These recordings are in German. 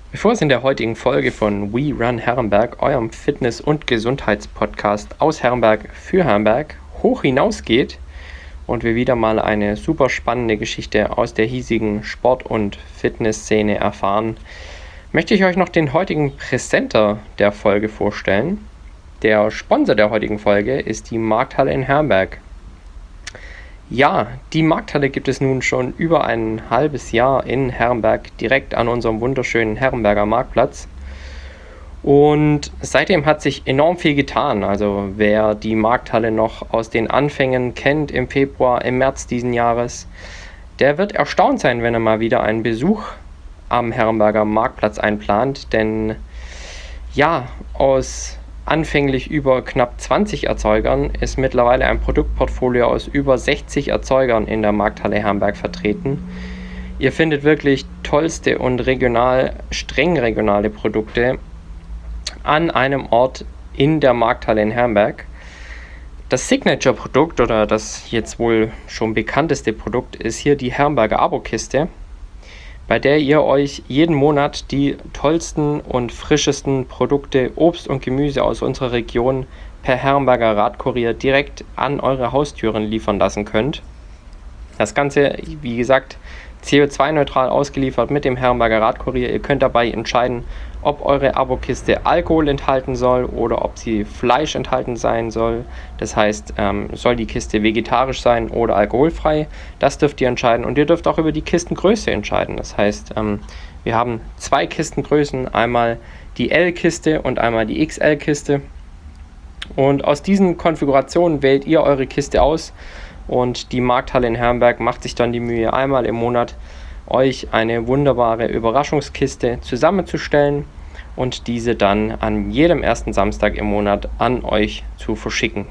Bevor es in der heutigen Folge von We Run Herrenberg, eurem Fitness- und Gesundheitspodcast aus Herrenberg für Herrenberg, hoch hinausgeht und wir wieder mal eine super spannende Geschichte aus der hiesigen Sport- und Fitnessszene erfahren, möchte ich euch noch den heutigen Präsenter der Folge vorstellen. Der Sponsor der heutigen Folge ist die Markthalle in Herrenberg. Ja, die Markthalle gibt es nun schon über ein halbes Jahr in Herrenberg, direkt an unserem wunderschönen Herrenberger Marktplatz. Und seitdem hat sich enorm viel getan. Also wer die Markthalle noch aus den Anfängen kennt im Februar, im März diesen Jahres, der wird erstaunt sein, wenn er mal wieder einen Besuch am Herrenberger Marktplatz einplant. Denn ja, aus anfänglich über knapp 20 Erzeugern ist mittlerweile ein Produktportfolio aus über 60 Erzeugern in der Markthalle Herrenberg vertreten. Ihr findet wirklich tollste und streng regionale Produkte an einem Ort in der Markthalle in Herrenberg. Das Signature-Produkt oder das jetzt wohl schon bekannteste Produkt ist hier die Herrenberger Abo-Kiste, bei der ihr euch jeden Monat die tollsten und frischesten Produkte, Obst und Gemüse aus unserer Region per Herrenberger Radkurier direkt an eure Haustüren liefern lassen könnt. Das Ganze, wie gesagt, CO2-neutral ausgeliefert mit dem Herrenberger Radkurier. Ihr könnt dabei entscheiden, ob eure Abokiste Alkohol enthalten soll oder ob sie Fleisch enthalten sein soll. Das heißt, soll die Kiste vegetarisch sein oder alkoholfrei? Das dürft ihr entscheiden und ihr dürft auch über die Kistengröße entscheiden. Das heißt, wir haben zwei Kistengrößen, einmal die L-Kiste und einmal die XL-Kiste. Und aus diesen Konfigurationen wählt ihr eure Kiste aus und die Markthalle in Herrenberg macht sich dann die Mühe, einmal im Monat euch eine wunderbare Überraschungskiste zusammenzustellen und diese dann an jedem ersten Samstag im Monat an euch zu verschicken.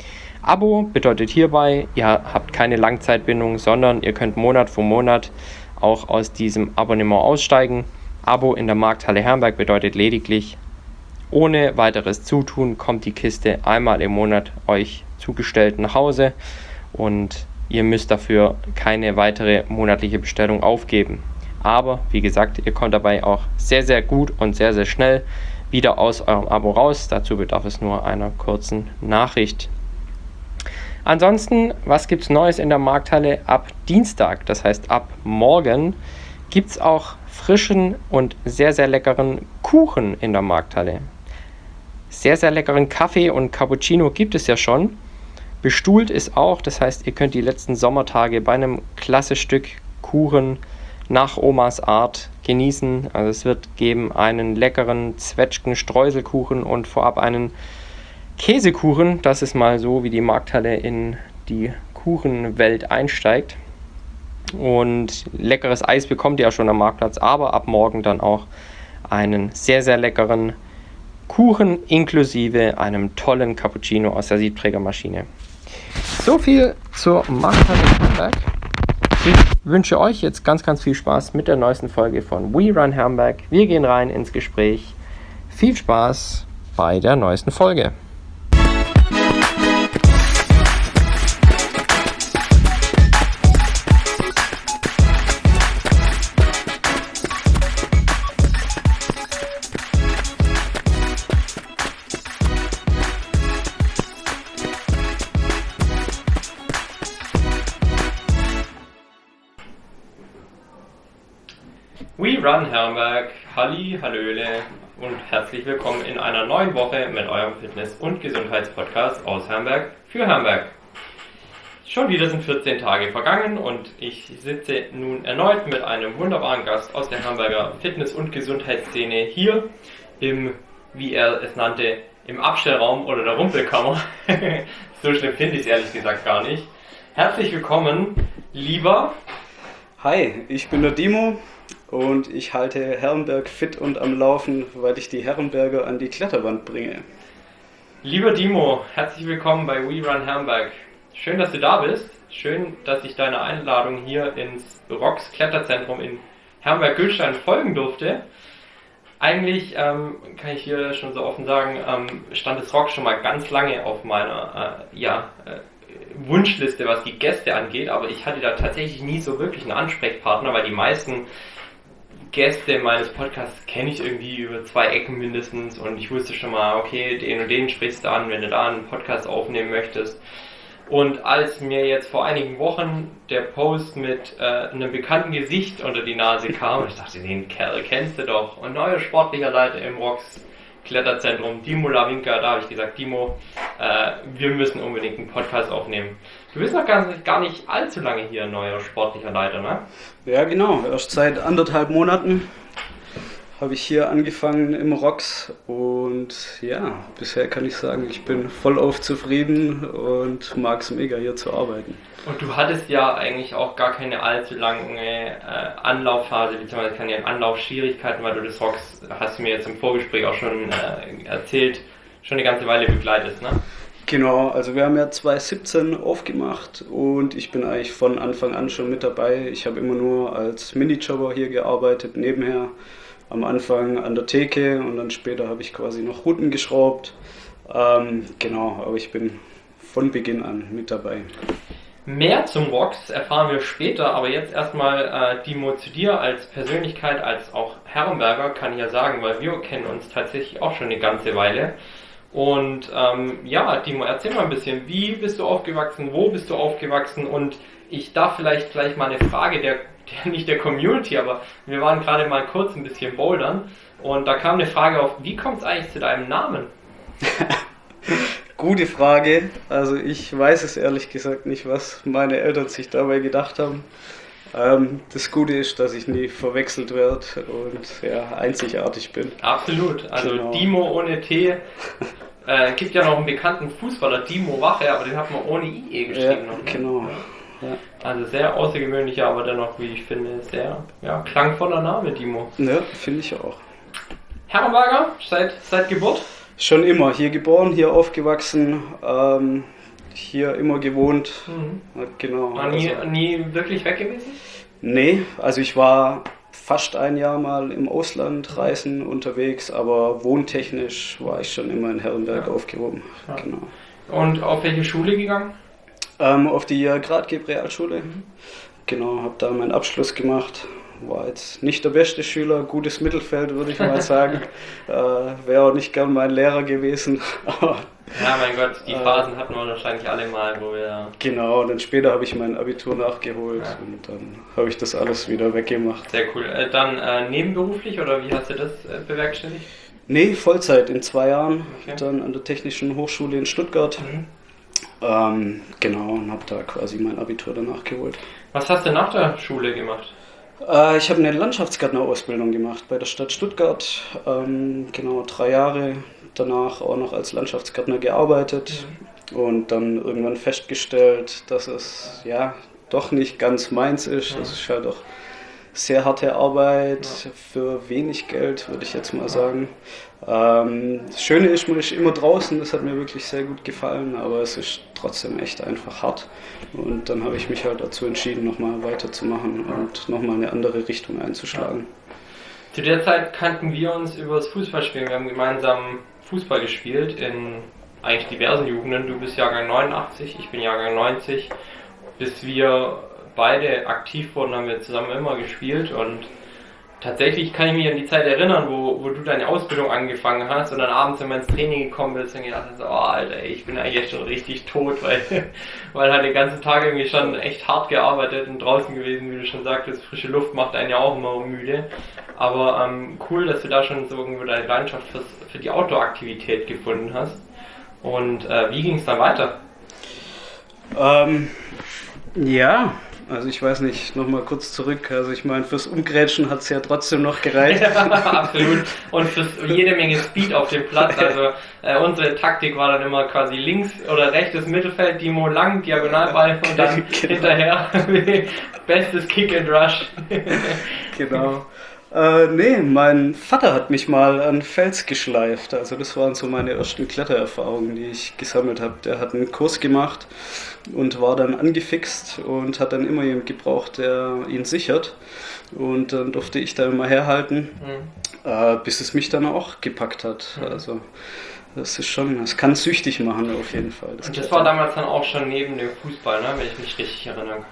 Abo bedeutet hierbei, ihr habt keine Langzeitbindung, sondern ihr könnt Monat für Monat auch aus diesem Abonnement aussteigen. Abo in der Markthalle Herrenberg bedeutet lediglich, ohne weiteres Zutun kommt die Kiste einmal im Monat euch zugestellt nach Hause und ihr müsst dafür keine weitere monatliche Bestellung aufgeben. Aber wie gesagt, ihr kommt dabei auch sehr, sehr gut und sehr, sehr schnell wieder aus eurem Abo raus. Dazu bedarf es nur einer kurzen Nachricht. Ansonsten, was gibt es Neues in der Markthalle? Ab Dienstag, das heißt ab morgen, gibt es auch frischen und sehr, sehr leckeren Kuchen in der Markthalle. Sehr, sehr leckeren Kaffee und Cappuccino gibt es ja schon. Bestuhlt ist auch, das heißt, ihr könnt die letzten Sommertage bei einem klasse Stück Kuchen nach Omas Art genießen. Also es wird geben einen leckeren Zwetschgen-Streuselkuchen und vorab einen Käsekuchen. Das ist mal so, wie die Markthalle in die Kuchenwelt einsteigt. Und leckeres Eis bekommt ihr ja schon am Marktplatz, aber ab morgen dann auch einen sehr, sehr leckeren Kuchen inklusive einem tollen Cappuccino aus der Siebträgermaschine. So viel zur Markthalle in Herrenberg. Ich wünsche euch jetzt ganz, ganz viel Spaß mit der neuesten Folge von We Run Herrenberg. Wir gehen rein ins Gespräch. Viel Spaß bei der neuesten Folge. We Run Herrenberg, Halli, Hallöle und herzlich willkommen in einer neuen Woche mit eurem Fitness- und Gesundheitspodcast aus Herrenberg für Herrenberg. Schon wieder sind 14 Tage vergangen und ich sitze nun erneut mit einem wunderbaren Gast aus der Herrenberger Fitness- und Gesundheitsszene hier im, wie er es nannte, im Abstellraum oder der Rumpelkammer. So schlimm finde ich es ehrlich gesagt gar nicht. Herzlich willkommen, lieber. Hi, ich bin der Dimo. Und ich halte Herrenberg fit und am Laufen, weil ich die Herrenberger an die Kletterwand bringe. Lieber Dimo, herzlich willkommen bei We Run Herrenberg. Schön, dass du da bist. Schön, dass ich deiner Einladung hier ins Rocks Kletterzentrum in Herrenberg-Gülstein folgen durfte. Eigentlich, kann ich hier schon so offen sagen, stand das Rocks schon mal ganz lange auf meiner Wunschliste, was die Gäste angeht, aber ich hatte da tatsächlich nie so wirklich einen Ansprechpartner, weil die meisten Gäste meines Podcasts kenne ich irgendwie über 2 Ecken mindestens und ich wusste schon mal, okay, den und den sprichst du an, wenn du da einen Podcast aufnehmen möchtest. Und als mir jetzt vor einigen Wochen der Post mit einem bekannten Gesicht unter die Nase kam, ich dachte, den Kerl kennst du doch. Und neuer sportlicher Leiter im ROX Kletterzentrum, Dimo Lawinka, da habe ich gesagt, Dimo, wir müssen unbedingt einen Podcast aufnehmen. Du bist noch gar nicht allzu lange hier neuer sportlicher Leiter, ne? Ja, genau. Erst seit 1,5 Monaten habe ich hier angefangen im ROX und ja, bisher kann ich sagen, ich bin vollauf zufrieden und mag es mega hier zu arbeiten. Und du hattest ja eigentlich auch gar keine allzu lange Anlaufphase, beziehungsweise keine Anlaufschwierigkeiten, weil du das ROX, hast du mir jetzt im Vorgespräch auch schon erzählt, schon eine ganze Weile begleitest, ne? Genau, also wir haben ja 2017 aufgemacht und ich bin eigentlich von Anfang an schon mit dabei. Ich habe immer nur als Minijobber hier gearbeitet, nebenher. Am Anfang an der Theke und dann später habe ich quasi noch Routen geschraubt. Genau, aber ich bin von Beginn an mit dabei. Mehr zum ROX erfahren wir später, aber jetzt erstmal Dimo zu dir als Persönlichkeit, als auch Herrenberger, kann ich ja sagen, weil wir kennen uns tatsächlich auch schon eine ganze Weile. Und ja, Dimo, erzähl mal ein bisschen, wie bist du aufgewachsen, wo bist du aufgewachsen und ich darf vielleicht gleich mal eine Frage nicht der Community, aber wir waren gerade mal kurz ein bisschen bouldern und da kam eine Frage auf, wie kommt es eigentlich zu deinem Namen? Gute Frage, also ich weiß es ehrlich gesagt nicht, was meine Eltern sich dabei gedacht haben. Das Gute ist, dass ich nie verwechselt werde und ja, einzigartig bin. Absolut, also genau. Dimo ohne T. Gibt ja noch einen bekannten Fußballer, Dimo Wache, aber den hat man ohne IE geschrieben. Ja, noch, ne? genau. Ja. Also sehr außergewöhnlicher, aber dennoch, wie ich finde, sehr klangvoller Name, Dimo. Ja, finde ich auch. Herrenberger, seit Geburt? Schon immer hier geboren, hier aufgewachsen, hier immer gewohnt. Genau. Nie wirklich weg gewesen? Nee, also ich war fast ein Jahr mal im Ausland reisen unterwegs, aber wohntechnisch war ich schon immer in Herrenberg aufgehoben. Ja. Genau. Und auf welche Schule gegangen? Auf die Gradgeb Realschule. Genau, habe da meinen Abschluss gemacht. War jetzt nicht der beste Schüler, gutes Mittelfeld würde ich mal sagen. Wäre auch nicht gern mein Lehrer gewesen. Ja, mein Gott, die Phasen hatten wir wahrscheinlich alle mal, wo wir... Genau, dann später habe ich mein Abitur nachgeholt und dann habe ich das alles wieder weggemacht. Sehr cool. Dann nebenberuflich oder wie hast du das bewerkstelligt? Nee, Vollzeit in 2 Jahren, dann an der Technischen Hochschule in Stuttgart. Genau, und habe da quasi mein Abitur danach geholt. Was hast du nach der Schule gemacht? Ich habe eine Landschaftsgärtnerausbildung gemacht bei der Stadt Stuttgart. Genau, 3 Jahre danach auch noch als Landschaftsgärtner gearbeitet und dann irgendwann festgestellt, dass es ja doch nicht ganz meins ist. Das ist halt auch sehr harte Arbeit für wenig Geld, würde ich jetzt mal sagen. Das Schöne ist, man ist immer draußen, das hat mir wirklich sehr gut gefallen, aber es ist trotzdem echt einfach hart. Und dann habe ich mich halt dazu entschieden, nochmal weiterzumachen und nochmal eine andere Richtung einzuschlagen. Zu der Zeit kannten wir uns über das Fußballspielen. Wir haben gemeinsam Fußball gespielt in eigentlich diversen Jugenden. Du bist Jahrgang 89, ich bin Jahrgang 90. Bis wir beide aktiv wurden, haben wir zusammen immer gespielt und tatsächlich kann ich mich an die Zeit erinnern, wo du deine Ausbildung angefangen hast und dann abends, wenn wir ins Training gekommen bist und gedacht hast, oh Alter, ich bin eigentlich jetzt schon richtig tot, weil halt den ganzen Tag irgendwie schon echt hart gearbeitet und draußen gewesen, wie du schon sagtest, frische Luft macht einen ja auch immer müde. Aber cool, dass du da schon so irgendwo deine Leidenschaft für die Outdoor-Aktivität gefunden hast. Und wie ging es dann weiter? Ja, also ich weiß nicht, nochmal kurz zurück. Also ich meine, fürs Umgrätschen hat es ja trotzdem noch gereicht. Ja, absolut. Und für jede Menge Speed auf dem Platz. Also unsere Taktik war dann immer quasi links oder rechtes Mittelfeld, Dimo lang, Diagonalball und dann hinterher bestes Kick and Rush. Genau. Nee, mein Vater hat mich mal an Fels geschleift. Also das waren so meine ersten Klettererfahrungen, die ich gesammelt habe. Der hat einen Kurs gemacht und war dann angefixt und hat dann immer jemanden gebraucht, der ihn sichert. Und dann durfte ich da immer herhalten, bis es mich dann auch gepackt hat. Also das kann süchtig machen auf jeden Fall. Und das war damals dann auch schon neben dem Fußball, ne? Wenn ich mich richtig erinnern kann.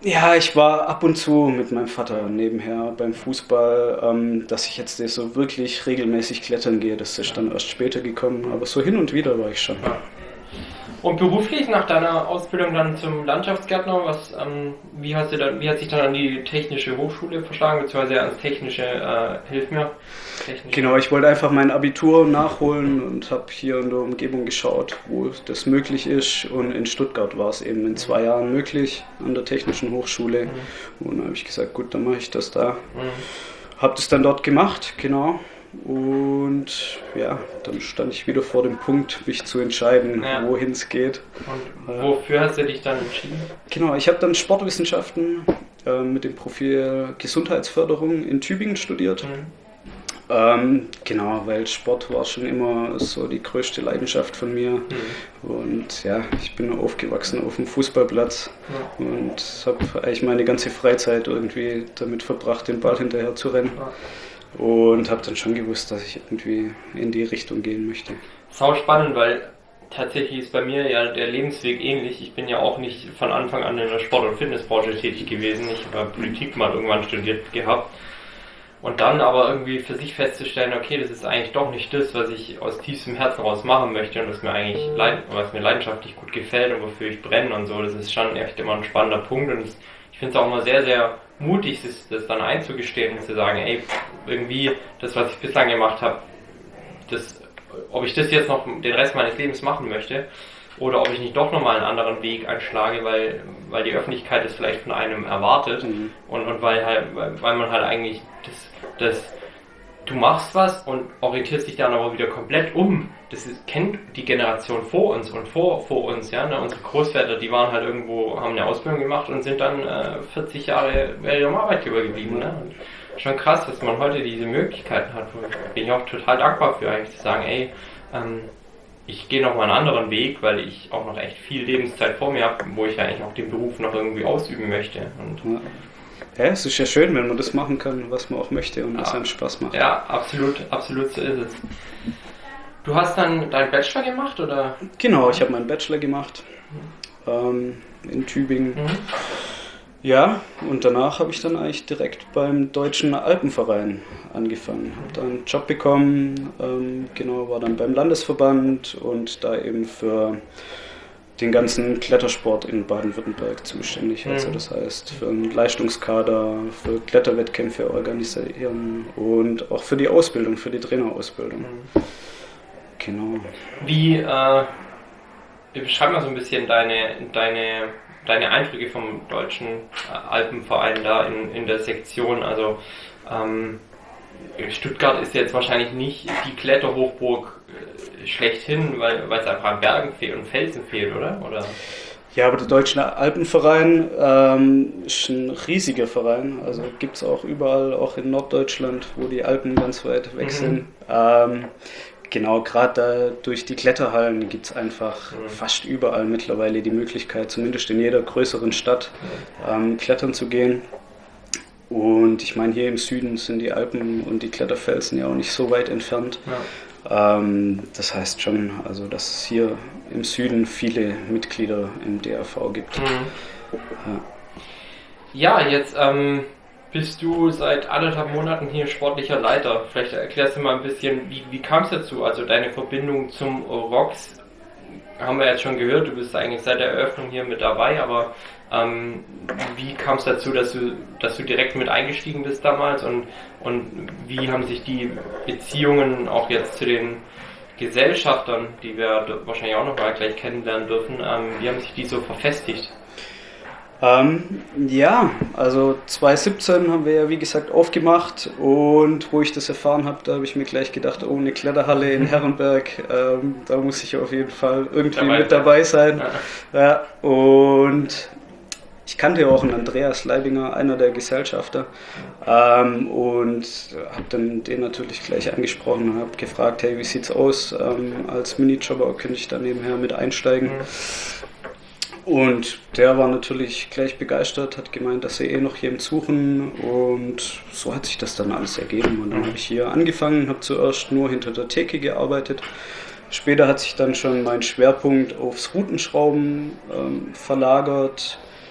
Ja, ich war ab und zu mit meinem Vater nebenher beim Fußball, dass ich jetzt so wirklich regelmäßig klettern gehe, das ist dann erst später gekommen, aber so hin und wieder war ich schon. Ja. Und beruflich nach deiner Ausbildung dann zum Landschaftsgärtner, wie hat sich dann an die technische Hochschule verschlagen, beziehungsweise ans technische, hilf mir? Technische. Genau, ich wollte einfach mein Abitur nachholen und habe hier in der Umgebung geschaut, wo das möglich ist. Und in Stuttgart war es eben in 2 Jahren möglich an der Technischen Hochschule. Und dann habe ich gesagt, gut, dann mache ich das da. Habe das dann dort gemacht, genau. Und ja, dann stand ich wieder vor dem Punkt, mich zu entscheiden, wohin es geht. Und wofür hast du dich dann entschieden? Genau, ich habe dann Sportwissenschaften mit dem Profil Gesundheitsförderung in Tübingen studiert. Genau, weil Sport war schon immer so die größte Leidenschaft von mir. Und ja, ich bin aufgewachsen auf dem Fußballplatz und habe eigentlich meine ganze Freizeit irgendwie damit verbracht, den Ball hinterher zu rennen. Und habe dann schon gewusst, dass ich irgendwie in die Richtung gehen möchte. Sau spannend, weil tatsächlich ist bei mir ja der Lebensweg ähnlich. Ich bin ja auch nicht von Anfang an in der Sport- und Fitnessbranche tätig gewesen. Ich habe Politik mal irgendwann studiert gehabt. Und dann aber irgendwie für sich festzustellen, okay, das ist eigentlich doch nicht das, was ich aus tiefstem Herzen raus machen möchte und was mir leidenschaftlich gut gefällt und wofür ich brenne und so. Das ist schon echt immer ein spannender Punkt und ich finde es auch immer sehr, sehr mutig, das dann einzugestehen und zu sagen, ey, irgendwie das, was ich bislang gemacht habe, ob ich das jetzt noch den Rest meines Lebens machen möchte oder ob ich nicht doch nochmal einen anderen Weg einschlage, weil die Öffentlichkeit es vielleicht von einem erwartet und weil man halt eigentlich du machst was und orientierst dich dann aber wieder komplett um. Kennt die Generation vor uns und vor uns, ja, ne? Unsere Großväter, die waren halt irgendwo, haben eine Ausbildung gemacht und sind dann 40 Jahre bei ihrem Arbeitgeber geblieben, ne? Und schon krass, dass man heute diese Möglichkeiten hat. Bin ich auch total dankbar für, eigentlich zu sagen, ey, ich gehe noch mal einen anderen Weg, weil ich auch noch echt viel Lebenszeit vor mir habe, wo ich ja eigentlich auch den Beruf noch irgendwie ausüben möchte. Und ja, es ist ja schön, wenn man das machen kann, was man auch möchte und was einem Spaß macht. Ja, absolut so ist es. Du hast dann deinen Bachelor gemacht, oder? Genau, ich habe meinen Bachelor gemacht in Tübingen. Ja, und danach habe ich dann eigentlich direkt beim Deutschen Alpenverein angefangen. Habe dann einen Job bekommen, genau, war dann beim Landesverband und da eben für den ganzen Klettersport in Baden-Württemberg zuständig. Also das heißt für einen Leistungskader, für Kletterwettkämpfe organisieren und auch für die Ausbildung, für die Trainerausbildung. Genau. Beschreib mal so ein bisschen deine Eindrücke vom Deutschen Alpenverein da in der Sektion. Also Stuttgart ist jetzt wahrscheinlich nicht die Kletterhochburg schlechthin, weil es einfach an Bergen fehlt und Felsen fehlt, oder? Ja, aber der Deutsche Alpenverein ist ein riesiger Verein. Also gibt es auch überall, auch in Norddeutschland, wo die Alpen ganz weit weg sind. Genau, gerade durch die Kletterhallen gibt es einfach fast überall mittlerweile die Möglichkeit, zumindest in jeder größeren Stadt, klettern zu gehen. Und ich meine, hier im Süden sind die Alpen und die Kletterfelsen ja auch nicht so weit entfernt. Ja. Das heißt schon, also dass es hier im Süden viele Mitglieder im DRV gibt. Ja, jetzt bist du seit 1,5 Monaten hier sportlicher Leiter. Vielleicht erklärst du mal ein bisschen, wie kam es dazu? Also deine Verbindung zum ROX haben wir jetzt schon gehört, du bist eigentlich seit der Eröffnung hier mit dabei, aber wie kam es dazu, dass du direkt mit eingestiegen bist damals und wie haben sich die Beziehungen auch jetzt zu den Gesellschaftern, die wir wahrscheinlich auch noch mal gleich kennenlernen dürfen, wie haben sich die so verfestigt? Ja, also 2017 haben wir ja wie gesagt aufgemacht und wo ich das erfahren habe, da habe ich mir gleich gedacht, oh, eine Kletterhalle in Herrenberg, da muss ich auf jeden Fall irgendwie mit dabei sein. Ja, und ich kannte ja auch einen Andreas Leibinger, einer der Gesellschafter, und habe dann den natürlich gleich angesprochen und habe gefragt, hey, wie sieht's aus, als Minijobber könnte ich da nebenher mit einsteigen. Und der war natürlich gleich begeistert, hat gemeint, dass sie noch jemanden suchen und so hat sich das dann alles ergeben. Und dann habe ich hier angefangen, habe zuerst nur hinter der Theke gearbeitet. Später hat sich dann schon mein Schwerpunkt aufs Routenschrauben verlagert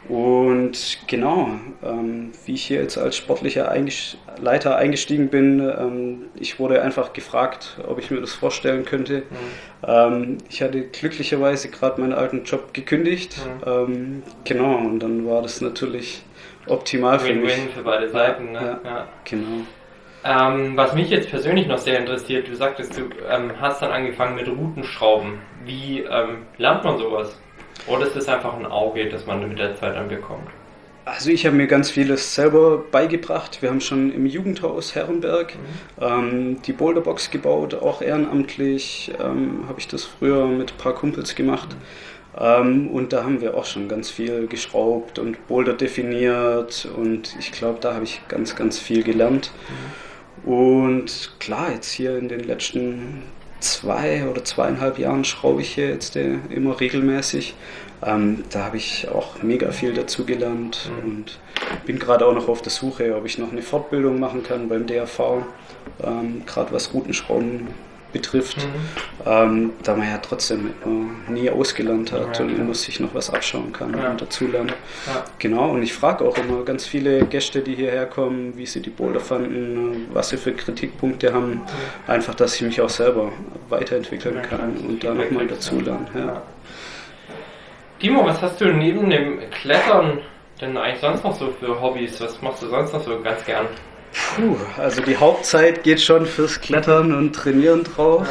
Und genau, wie ich hier jetzt als sportlicher Leiter eingestiegen bin, ich wurde einfach gefragt, ob ich mir das vorstellen könnte. Ich hatte glücklicherweise gerade meinen alten Job gekündigt. Genau, und dann war das natürlich optimal für mich. Win-win für beide Seiten. Ne? Ja, genau. Was mich jetzt persönlich noch sehr interessiert, du sagtest, du hast dann angefangen mit Routenschrauben. Wie lernt man sowas? Oder ist das einfach ein Auge, das man mit der Zeit dann bekommt? Also ich habe mir ganz vieles selber beigebracht. Wir haben schon im Jugendhaus Herrenberg die Boulderbox gebaut, auch ehrenamtlich habe ich das früher mit ein paar Kumpels gemacht. Und da haben wir auch schon ganz viel geschraubt und Boulder definiert und ich glaube, da habe ich ganz, ganz viel gelernt. Und klar, jetzt hier in den letzten 2 oder 2,5 Jahren schraube ich hier jetzt immer regelmäßig. Da habe ich auch mega viel dazu gelernt und bin gerade auch noch auf der Suche, ob ich noch eine Fortbildung machen kann beim DAV, gerade was Routenschrauben betrifft, da man ja trotzdem nie ausgelernt hat und immer sich noch was abschauen kann und dazulernen. Ja. Genau, und ich frage auch immer ganz viele Gäste, die hierher kommen, wie sie die Boulder fanden, was sie für Kritikpunkte haben, einfach, dass ich mich auch selber weiterentwickeln kann und da nochmal dazulernen. Ja. Timo, was hast du neben dem Klettern denn eigentlich sonst noch so für Hobbys? Was machst du sonst noch so ganz gern? Also die Hauptzeit geht schon fürs Klettern und Trainieren drauf.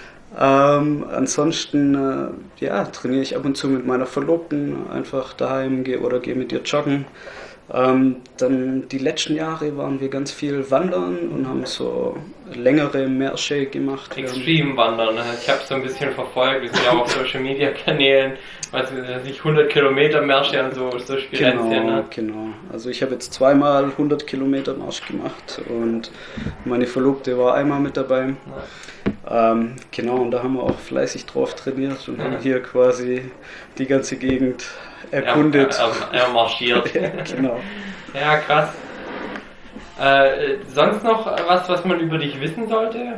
Ansonsten trainiere ich ab und zu mit meiner Verlobten einfach daheim oder gehe mit ihr joggen. Dann die letzten Jahre waren wir ganz viel wandern und haben so längere Märsche gemacht. Extrem wandern, ich habe es so ein bisschen verfolgt, wir sind ja auch auf Social Media Kanälen, also nicht 100 Kilometer Märsche und so Spirenzchen. Genau, genau. Also ich habe jetzt 2-mal 100 Kilometer Marsch gemacht und meine Verlobte war einmal mit dabei. Genau, und da haben wir auch fleißig drauf trainiert und haben hier quasi die ganze Gegend erkundet. Er marschiert. Ja, genau. Ja, krass. Sonst noch was man über dich wissen sollte?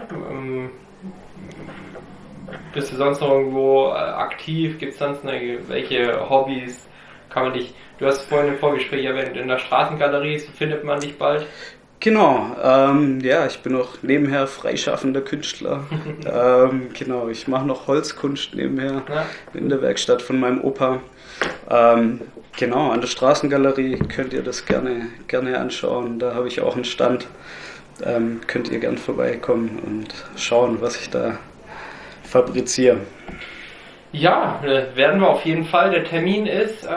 Bist du sonst noch irgendwo aktiv? Gibt es sonst noch welche Hobbys? Kann man dich, du hast vorhin im Vorgespräch erwähnt, in der Straßengalerie findet man dich bald? Genau, ich bin auch nebenher freischaffender Künstler. Genau, ich mache noch Holzkunst nebenher in der Werkstatt von meinem Opa. Genau, an der Straßengalerie könnt ihr das gerne anschauen. Da habe ich auch einen Stand. Könnt ihr gern vorbeikommen und schauen, was ich da fabriziere. Ja, werden wir auf jeden Fall. Der Termin ist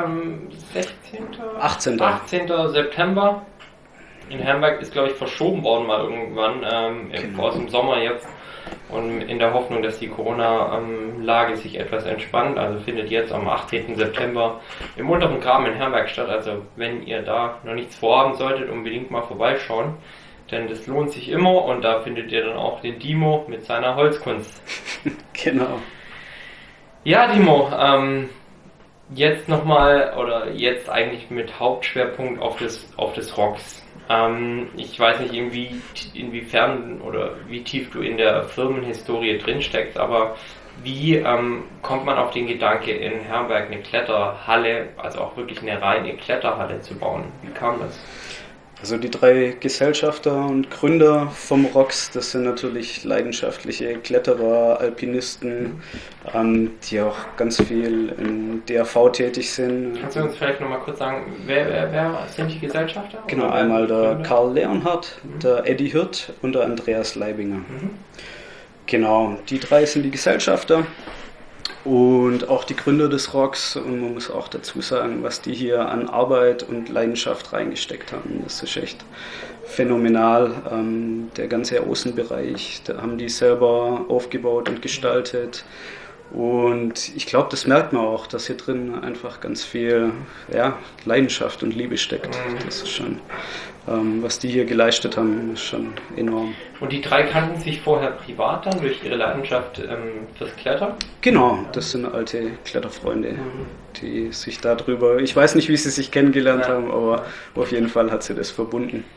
18. September. In Herrenberg ist, glaube ich, verschoben worden mal irgendwann, aus dem Sommer jetzt. Und in der Hoffnung, dass die Corona-Lage sich etwas entspannt. Also findet jetzt am 18. September im unteren Graben in Herrenberg statt. Also wenn ihr da noch nichts vorhaben solltet, unbedingt mal vorbeischauen. Denn das lohnt sich immer und da findet ihr dann auch den Timo mit seiner Holzkunst. Genau. Ja, Timo, jetzt nochmal, oder jetzt eigentlich mit Hauptschwerpunkt auf des Rocks. Ich weiß nicht, inwiefern oder wie tief du in der Firmenhistorie drin steckst, aber wie kommt man auf den Gedanke, in Herrenberg eine Kletterhalle, also auch wirklich eine reine Kletterhalle zu bauen? Wie kam das? Also die 3 Gesellschafter und Gründer vom ROX, das sind natürlich leidenschaftliche Kletterer, Alpinisten, die auch ganz viel in DAV tätig sind. Kannst du uns vielleicht nochmal kurz sagen, wer sind die Gesellschafter? Genau, einmal der Karl Leonhardt, der Eddie Hirt und der Andreas Leibinger. Genau, die 3 sind die Gesellschafter. Und auch die Gründer des Rocks, und man muss auch dazu sagen, was die hier an Arbeit und Leidenschaft reingesteckt haben. Das ist echt phänomenal. Der ganze Außenbereich, da haben die selber aufgebaut und gestaltet. Und ich glaube, das merkt man auch, dass hier drin einfach ganz viel Leidenschaft und Liebe steckt. Das ist schon, was die hier geleistet haben, ist schon enorm. Und die 3 kannten sich vorher privat dann durch ihre Leidenschaft fürs Klettern? Genau, das sind alte Kletterfreunde, die sich darüber, ich weiß nicht, wie sie sich kennengelernt haben, aber auf jeden Fall hat sie das verbunden.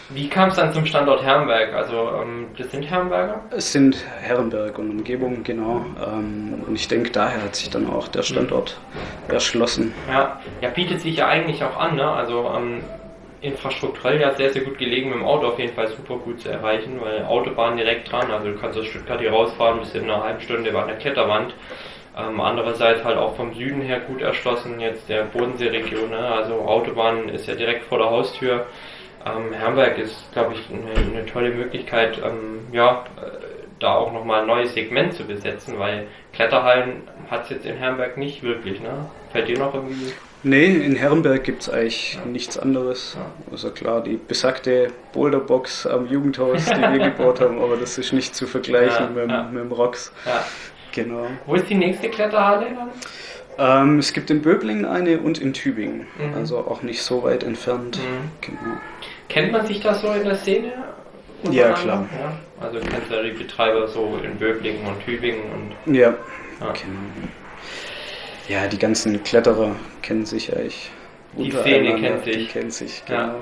Wie kam es dann zum Standort Herrenberg? Also das sind Herrenberger? Es sind Herrenberg und Umgebung, genau. Und ich denke, daher hat sich dann auch der Standort erschlossen. Ja, bietet sich ja eigentlich auch an, ne? Also infrastrukturell ja sehr, sehr gut gelegen, mit dem Auto auf jeden Fall super gut zu erreichen, weil Autobahn direkt dran, also du kannst aus Stuttgart hier rausfahren, bist in einer halben Stunde über einer Kletterwand. Andererseits halt auch vom Süden her gut erschlossen, jetzt der Bodenseeregion, ne? Also Autobahn ist ja direkt vor der Haustür. Herrenberg ist, glaube ich, eine tolle Möglichkeit, da auch nochmal ein neues Segment zu besetzen, weil Kletterhallen hat es jetzt in Herrenberg nicht wirklich, ne? Fällt dir noch irgendwie? Nee, in Herrenberg gibt es eigentlich nichts anderes. Also klar, die besagte Boulderbox am Jugendhaus, die wir gebaut haben, aber das ist nicht zu vergleichen mit dem Rocks. Ja. Genau. Wo ist die nächste Kletterhalle dann? Es gibt in Böblingen eine und in Tübingen, also auch nicht so weit entfernt. Genau. Kennt man sich das so in der Szene? Ja, klar. Ja? Also kennst du ja die Betreiber so in Böblingen und Tübingen und. Ja, genau. Ja, die ganzen Kletterer kennen sich eigentlich. Die Szene kennt sich. Die kennt sich, genau.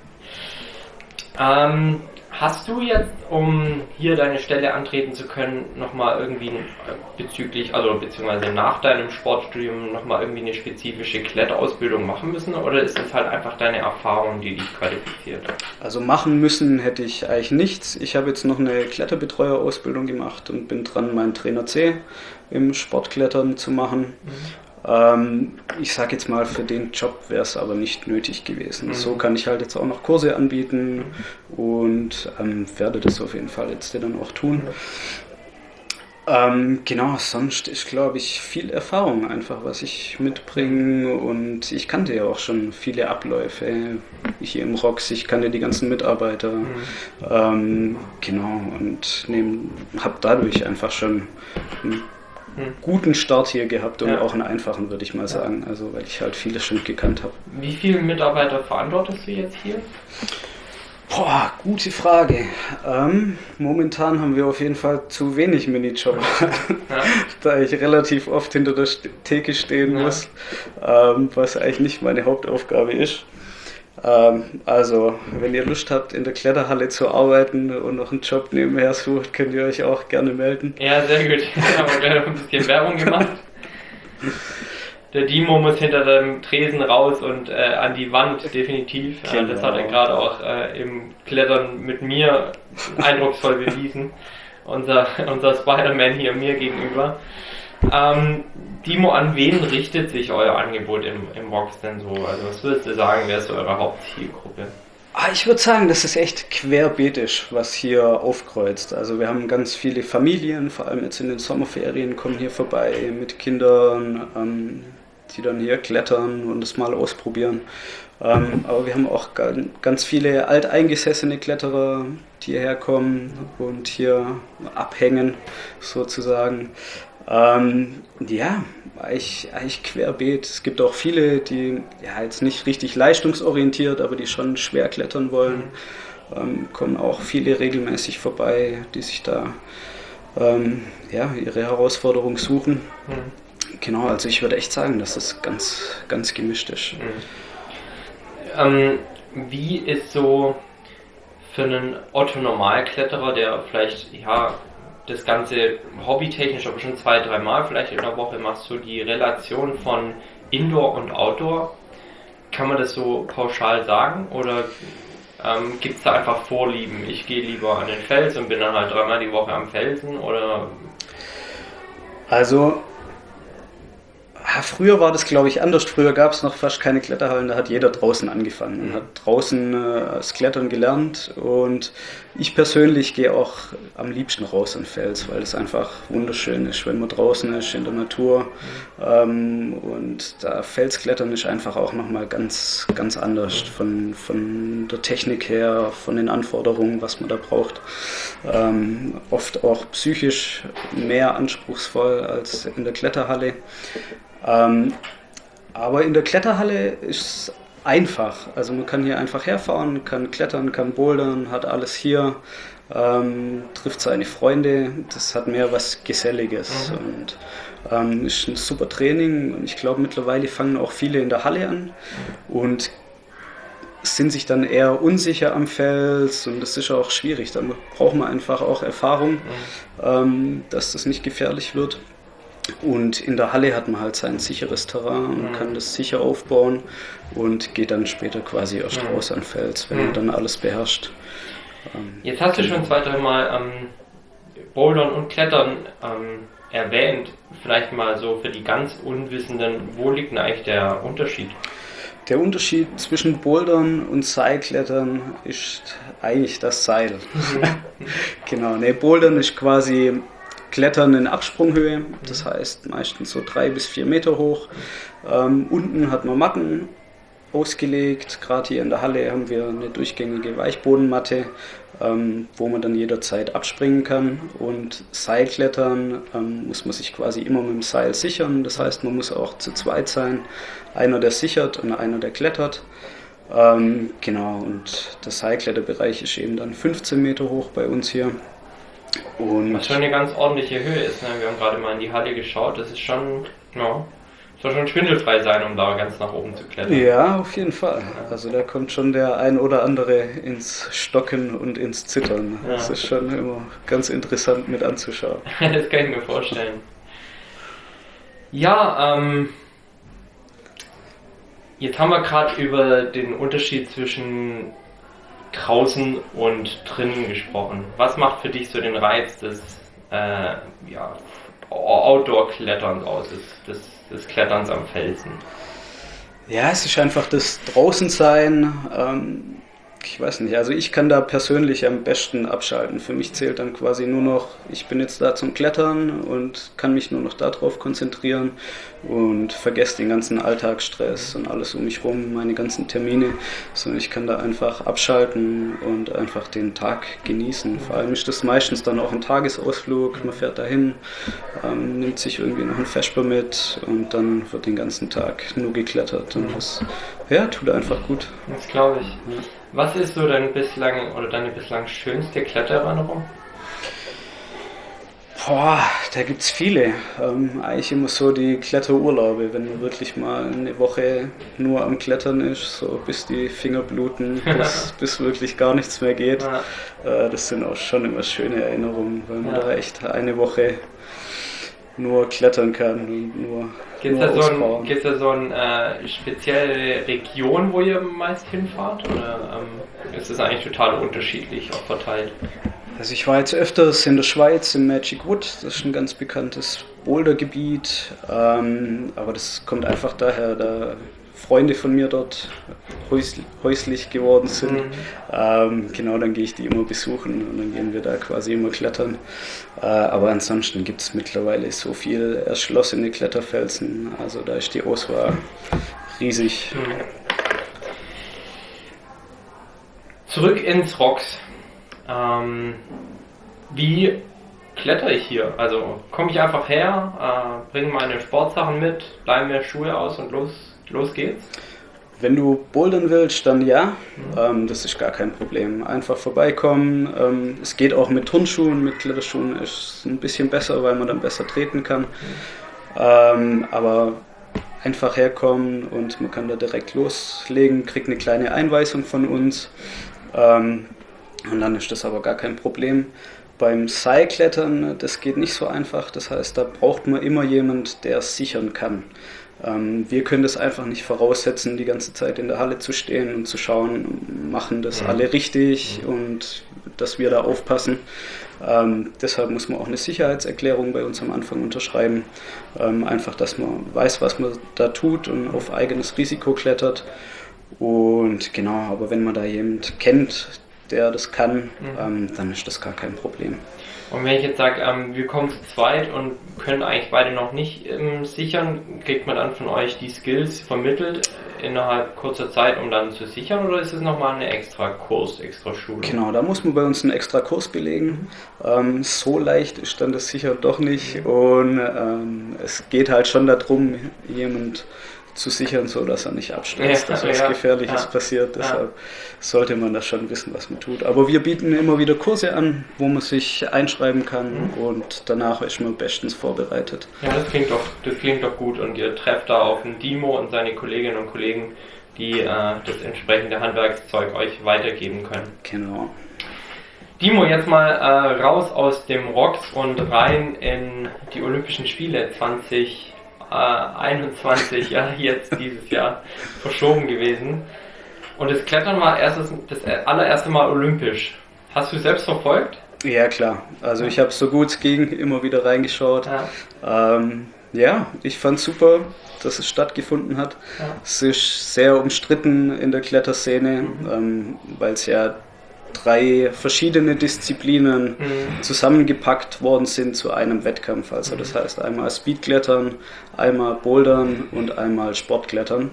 Ja. Hast du jetzt, um hier deine Stelle antreten zu können, nochmal irgendwie beziehungsweise nach deinem Sportstudium nochmal irgendwie eine spezifische Kletterausbildung machen müssen, oder ist das halt einfach deine Erfahrung, die dich qualifiziert? Also machen müssen hätte ich eigentlich nichts. Ich habe jetzt noch eine Kletterbetreuerausbildung gemacht und bin dran, meinen Trainer C im Sportklettern zu machen. Ich sage jetzt mal, für den Job wäre es aber nicht nötig gewesen. So kann ich halt jetzt auch noch Kurse anbieten und werde das auf jeden Fall jetzt dann auch tun. Genau, sonst ist, glaube ich, viel Erfahrung einfach, was ich mitbringe, und ich kannte ja auch schon viele Abläufe hier im Rocks, ich kannte die ganzen Mitarbeiter, genau, und habe dadurch einfach schon einen guten Start hier gehabt und auch einen einfachen, würde ich mal sagen, also weil ich halt vieles schon gekannt habe. Wie viele Mitarbeiter verantwortest du jetzt hier? Boah, gute Frage. Momentan haben wir auf jeden Fall zu wenig Minijobber, da ich relativ oft hinter der Theke stehen muss, was eigentlich nicht meine Hauptaufgabe ist. Also, wenn ihr Lust habt, in der Kletterhalle zu arbeiten und noch einen Job nebenher sucht, könnt ihr euch auch gerne melden. Ja, sehr gut. Da haben wir gleich noch ein bisschen Werbung gemacht. Der Dimo muss hinter dem Tresen raus und an die Wand, definitiv. Genau. Das hat er gerade auch im Klettern mit mir eindrucksvoll bewiesen. Unser Spider-Man hier mir gegenüber. Dimo, an wen richtet sich euer Angebot im Rocks denn so? Also was würdest du sagen, wer ist so eure Hauptzielgruppe? Ich würde sagen, das ist echt querbeetisch, was hier aufkreuzt. Also wir haben ganz viele Familien, vor allem jetzt in den Sommerferien, kommen hier vorbei mit Kindern, die dann hier klettern und das mal ausprobieren. Aber wir haben auch ganz viele alteingesessene Kletterer, die hierher kommen und hier abhängen, sozusagen. Eigentlich querbeet. Es gibt auch viele, die jetzt nicht richtig leistungsorientiert, aber die schon schwer klettern wollen. Kommen auch viele regelmäßig vorbei, die sich da ihre Herausforderung suchen. Genau, also ich würde echt sagen, dass das ganz, ganz gemischt ist. Wie ist so für einen Otto-Normalkletterer, der vielleicht das Ganze hobbytechnisch aber schon 2-3 Mal vielleicht in der Woche machst, so die Relation von Indoor und Outdoor, kann man das so pauschal sagen, oder gibt es da einfach Vorlieben? Ich gehe lieber an den Fels und bin dann halt 3-mal die Woche am Felsen, oder? Also früher war das, glaube ich, anders. Früher gab es noch fast keine Kletterhallen, da hat jeder draußen angefangen und hat draußen das Klettern gelernt, und ich persönlich gehe auch am liebsten raus an Fels, weil es einfach wunderschön ist, wenn man draußen ist, in der Natur, und da Felsklettern ist einfach auch nochmal ganz, ganz anders von der Technik her, von den Anforderungen, was man da braucht. Oft auch psychisch mehr anspruchsvoll als in der Kletterhalle. Aber in der Kletterhalle ist es einfach. Also man kann hier einfach herfahren, kann klettern, kann bouldern, hat alles hier, trifft seine Freunde. Das hat mehr was Geselliges und ist ein super Training. Und ich glaube, mittlerweile fangen auch viele in der Halle an. Und sind sich dann eher unsicher am Fels und das ist auch schwierig. Da braucht man einfach auch Erfahrung, dass das nicht gefährlich wird. Und in der Halle hat man halt sein sicheres Terrain und kann das sicher aufbauen und geht dann später quasi erst raus an Fels, wenn man dann alles beherrscht. Jetzt hast du schon 2-3 Mal Bouldern und Klettern erwähnt. Vielleicht mal so für die ganz Unwissenden, wo liegt denn eigentlich der Unterschied? Der Unterschied zwischen Bouldern und Seilklettern ist eigentlich das Seil. Genau, Bouldern ist quasi Klettern in Absprunghöhe, das heißt meistens so 3 bis 4 Meter hoch. Unten hat man Matten ausgelegt, gerade hier in der Halle haben wir eine durchgängige Weichbodenmatte, wo man dann jederzeit abspringen kann. Und Seilklettern muss man sich quasi immer mit dem Seil sichern, das heißt man muss auch zu zweit sein, einer der sichert und einer der klettert. Genau, und der Seilkletterbereich ist eben dann 15 Meter hoch bei uns hier. Und was schon eine ganz ordentliche Höhe ist, ne? Wir haben gerade mal in die Halle geschaut, das ist schon, soll schon schwindelfrei sein, um da ganz nach oben zu klettern. Ja, auf jeden Fall. Also da kommt schon der ein oder andere ins Stocken und ins Zittern. Ja. Das ist schon immer ganz interessant mit anzuschauen. Das kann ich mir vorstellen. Ja, jetzt haben wir gerade über den Unterschied zwischen draußen und drinnen gesprochen. Was macht für dich so den Reiz des Outdoor-Kletterns aus, des Kletterns am Felsen? Ja, es ist einfach das Draußensein. Ich weiß nicht, also ich kann da persönlich am besten abschalten. Für mich zählt dann quasi nur noch, ich bin jetzt da zum Klettern und kann mich nur noch darauf konzentrieren und vergesse den ganzen Alltagsstress und alles um mich rum, meine ganzen Termine, sondern ich kann da einfach abschalten und einfach den Tag genießen. Vor allem ist das meistens dann auch ein Tagesausflug, man fährt dahin, nimmt sich irgendwie noch ein Vesper mit und dann wird den ganzen Tag nur geklettert und das tut einfach gut. Das glaube ich. Ja. Was ist so deine bislang schönste Klettererinnerung? Da gibt es viele. Eigentlich immer so die Kletterurlaube, wenn man wirklich mal eine Woche nur am Klettern ist, so bis die Finger bluten, bis wirklich gar nichts mehr geht. Ja. Das sind auch schon immer schöne Erinnerungen, weil man da echt eine Woche nur klettern kann und nur ausbauen. Gibt es da so eine spezielle Region, wo ihr meist hinfahrt? Oder ist es eigentlich total unterschiedlich auch verteilt? Also ich war jetzt öfters in der Schweiz, im Magic Wood, das ist ein ganz bekanntes Bouldergebiet, aber das kommt einfach daher, da Freunde von mir dort häuslich geworden sind. Genau, dann gehe ich die immer besuchen und dann gehen wir da quasi immer klettern. Aber ansonsten gibt es mittlerweile so viel erschlossene Kletterfelsen, also da ist die Auswahl riesig. Zurück ins Rocks. Wie kletter ich hier? Also komme ich einfach her, bringe meine Sportsachen mit, leihe mir Schuhe aus und los geht's? Wenn du bouldern willst, dann ja, das ist gar kein Problem. Einfach vorbeikommen. Es geht auch mit Turnschuhen, mit Kletterschuhen ist es ein bisschen besser, weil man dann besser treten kann. Aber einfach herkommen und man kann da direkt loslegen, kriegt eine kleine Einweisung von uns. Und dann ist das aber gar kein Problem. Beim Seilklettern, das geht nicht so einfach. Das heißt, da braucht man immer jemand, der es sichern kann. Wir können das einfach nicht voraussetzen, die ganze Zeit in der Halle zu stehen und zu schauen, machen das alle richtig und dass wir da aufpassen. Deshalb muss man auch eine Sicherheitserklärung bei uns am Anfang unterschreiben. Einfach, dass man weiß, was man da tut und auf eigenes Risiko klettert. Und genau, aber wenn man da jemand kennt, der das kann, dann ist das gar kein Problem. Und wenn ich jetzt sage, wir kommen zu zweit und können eigentlich beide noch nicht sichern, kriegt man dann von euch die Skills vermittelt innerhalb kurzer Zeit, um dann zu sichern, oder ist es nochmal eine extra Kurs, extra Schulung? Genau, da muss man bei uns einen extra Kurs belegen. So leicht ist dann das sicher doch nicht und es geht halt schon darum, jemand zu sichern, so dass er nicht abstürzt, dass was Gefährliches passiert. Deshalb sollte man da schon wissen, was man tut. Aber wir bieten immer wieder Kurse an, wo man sich einschreiben kann und danach ist man bestens vorbereitet. Ja, das klingt doch gut und ihr trefft da auf den Dimo und seine Kolleginnen und Kollegen die das entsprechende Handwerkszeug euch weitergeben können. Genau. Dimo, jetzt mal raus aus dem Rocks und rein in die Olympischen Spiele 2021, ja, jetzt dieses Jahr verschoben gewesen. Und das Klettern war das allererste Mal olympisch. Hast du selbst verfolgt? Ja, klar. Also ich habe so gut es ging immer wieder reingeschaut. Ja, ich fand super, dass es stattgefunden hat. Ja. Es ist sehr umstritten in der Kletterszene, weil es ja 3 verschiedene Disziplinen zusammengepackt worden sind zu einem Wettkampf. Also das heißt einmal Speedklettern, einmal Bouldern und einmal Sportklettern.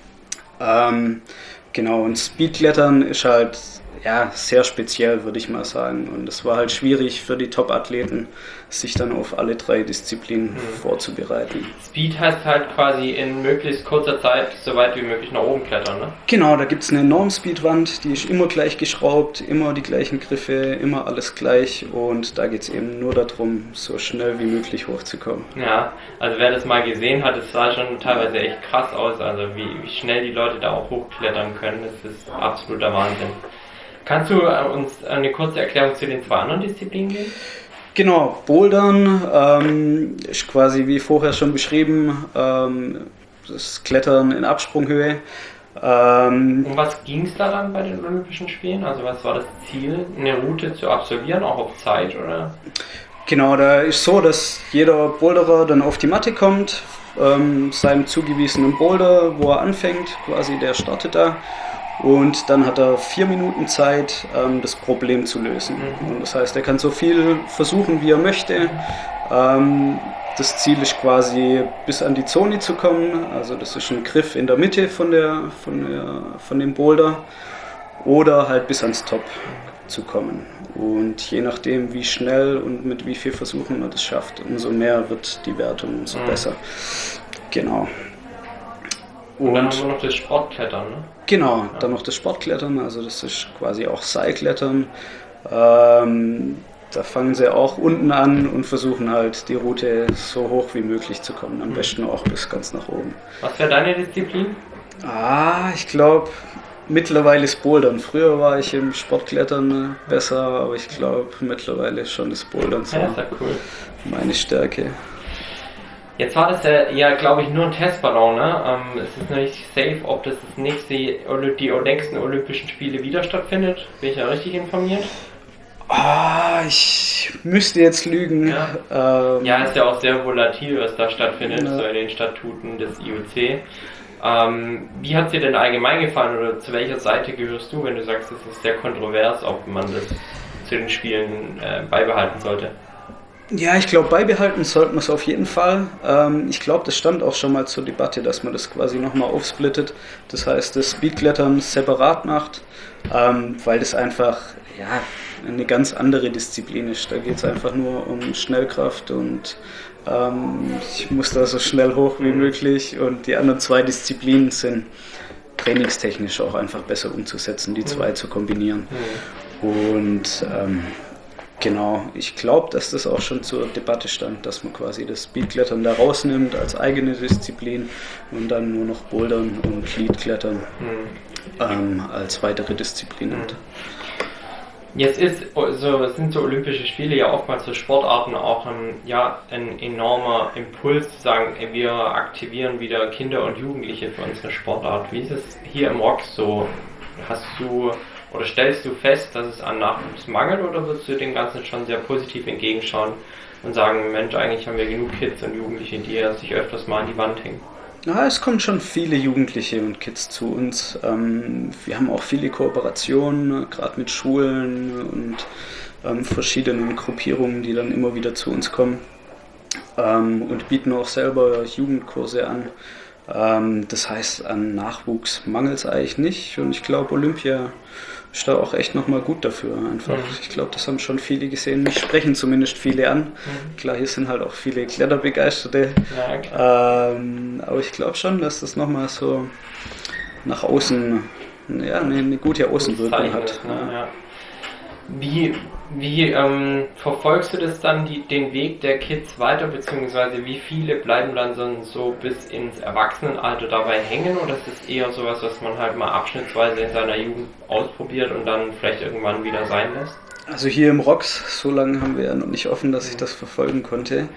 Genau, und Speedklettern ist halt sehr speziell, würde ich mal sagen. Und es war halt schwierig für die Top-Athleten, sich dann auf alle 3 Disziplinen vorzubereiten. Speed heißt halt quasi in möglichst kurzer Zeit so weit wie möglich nach oben klettern, ne? Genau, da gibt es eine Norm-Speed-Wand, die ist immer gleich geschraubt, immer die gleichen Griffe, immer alles gleich. Und da geht es eben nur darum, so schnell wie möglich hochzukommen. Ja, also wer das mal gesehen hat, es sah schon teilweise echt krass aus. Also wie schnell die Leute da auch hochklettern können, das ist absoluter Wahnsinn. Kannst du uns eine kurze Erklärung zu den 2 anderen Disziplinen geben? Genau, Bouldern ist quasi wie vorher schon beschrieben, das Klettern in Absprunghöhe. Um was ging es da dann bei den Olympischen Spielen? Also was war das Ziel, eine Route zu absolvieren, auch auf Zeit, oder? Genau, da ist so, dass jeder Boulderer dann auf die Matte kommt, seinem zugewiesenen Boulder, wo er anfängt, quasi der startet da. Und dann hat er 4 Minuten Zeit, das Problem zu lösen. Und das heißt, er kann so viel versuchen, wie er möchte. Das Ziel ist quasi, bis an die Zone zu kommen. Also das ist ein Griff in der Mitte von dem Boulder. Oder halt bis ans Top zu kommen. Und je nachdem, wie schnell und mit wie viel Versuchen man das schafft, umso mehr wird die Wertung, umso besser. Genau. Und dann haben wir noch das Sportklettern, ne? Genau, dann noch das Sportklettern, also das ist quasi auch Seilklettern. Da fangen sie auch unten an und versuchen halt die Route so hoch wie möglich zu kommen, am besten auch bis ganz nach oben. Was wäre deine Disziplin? Ich glaube mittlerweile ist Bouldern. Früher war ich im Sportklettern besser, aber ich glaube mittlerweile schon das Bouldern so meine Stärke. Jetzt war das ja, glaube ich, nur ein Testballon, ne? Es ist noch nicht safe, ob das die nächsten Olympischen Spiele wieder stattfindet. Bin ich ja richtig informiert? Ich müsste jetzt lügen. Ja, ist ja auch sehr volatil, was da stattfindet, so in den Statuten des IOC. Wie hat es dir denn allgemein gefallen oder zu welcher Seite gehörst du, wenn du sagst, es ist sehr kontrovers, ob man das zu den Spielen beibehalten sollte? Ja, ich glaube, beibehalten sollten wir es auf jeden Fall. Ich glaube, das stand auch schon mal zur Debatte, dass man das quasi nochmal aufsplittet. Das heißt, das Speedklettern separat macht, weil das einfach eine ganz andere Disziplin ist. Da geht es einfach nur um Schnellkraft und ich muss da so schnell hoch wie möglich. Und die anderen 2 Disziplinen sind trainingstechnisch auch einfach besser umzusetzen, die 2 zu kombinieren. Und genau, ich glaube, dass das auch schon zur Debatte stand, dass man quasi das Speedklettern da rausnimmt als eigene Disziplin und dann nur noch Bouldern und Leadklettern als weitere Disziplin nimmt. Jetzt sind so Olympische Spiele ja oftmals so Sportarten auch ein enormer Impuls zu sagen, wir aktivieren wieder Kinder und Jugendliche für unsere Sportart. Wie ist es hier im Rock so? Oder stellst du fest, dass es an Nachwuchs mangelt oder würdest du dem Ganzen schon sehr positiv entgegenschauen und sagen, Mensch, eigentlich haben wir genug Kids und Jugendliche, die sich öfters mal an die Wand hängen? Ja, es kommen schon viele Jugendliche und Kids zu uns. Wir haben auch viele Kooperationen, gerade mit Schulen und verschiedenen Gruppierungen, die dann immer wieder zu uns kommen und bieten auch selber Jugendkurse an. Das heißt, an Nachwuchs mangelt es eigentlich nicht und ich glaube, Olympia ist da auch echt nochmal gut dafür. Einfach. Ich glaube, das haben schon viele gesehen. Mich sprechen zumindest viele an. Klar, hier sind halt auch viele Kletterbegeisterte. Aber ich glaube schon, dass das nochmal so nach außen eine gute Außenwirkung hat. Wie Wie verfolgst du das dann, den Weg der Kids weiter, beziehungsweise wie viele bleiben dann so bis ins Erwachsenenalter dabei hängen, oder ist das eher sowas, was man halt mal abschnittsweise in seiner Jugend ausprobiert und dann vielleicht irgendwann wieder sein lässt? Also hier im ROX, so lange haben wir ja noch nicht offen, dass ich das verfolgen konnte.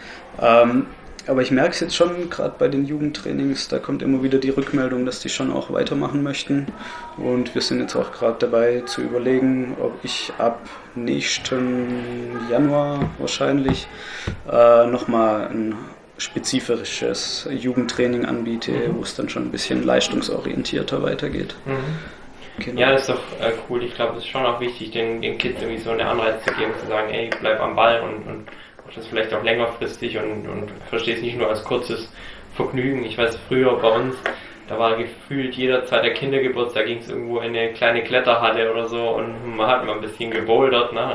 Aber ich merke es jetzt schon, gerade bei den Jugendtrainings, da kommt immer wieder die Rückmeldung, dass die schon auch weitermachen möchten. Und wir sind jetzt auch gerade dabei zu überlegen, ob ich ab nächsten Januar wahrscheinlich nochmal ein spezifisches Jugendtraining anbiete, wo es dann schon ein bisschen leistungsorientierter weitergeht. Genau. Ja, das ist doch cool. Ich glaube, es ist schon auch wichtig, den Kids irgendwie so einen Anreiz zu geben, zu sagen, ey, bleib am Ball und das vielleicht auch längerfristig und verstehe es nicht nur als kurzes Vergnügen. Ich weiß, früher bei uns, da war gefühlt jeder zweite Kindergeburtstag, ging es irgendwo in eine kleine Kletterhalle oder so und man hat mal ein bisschen gebouldert, ne?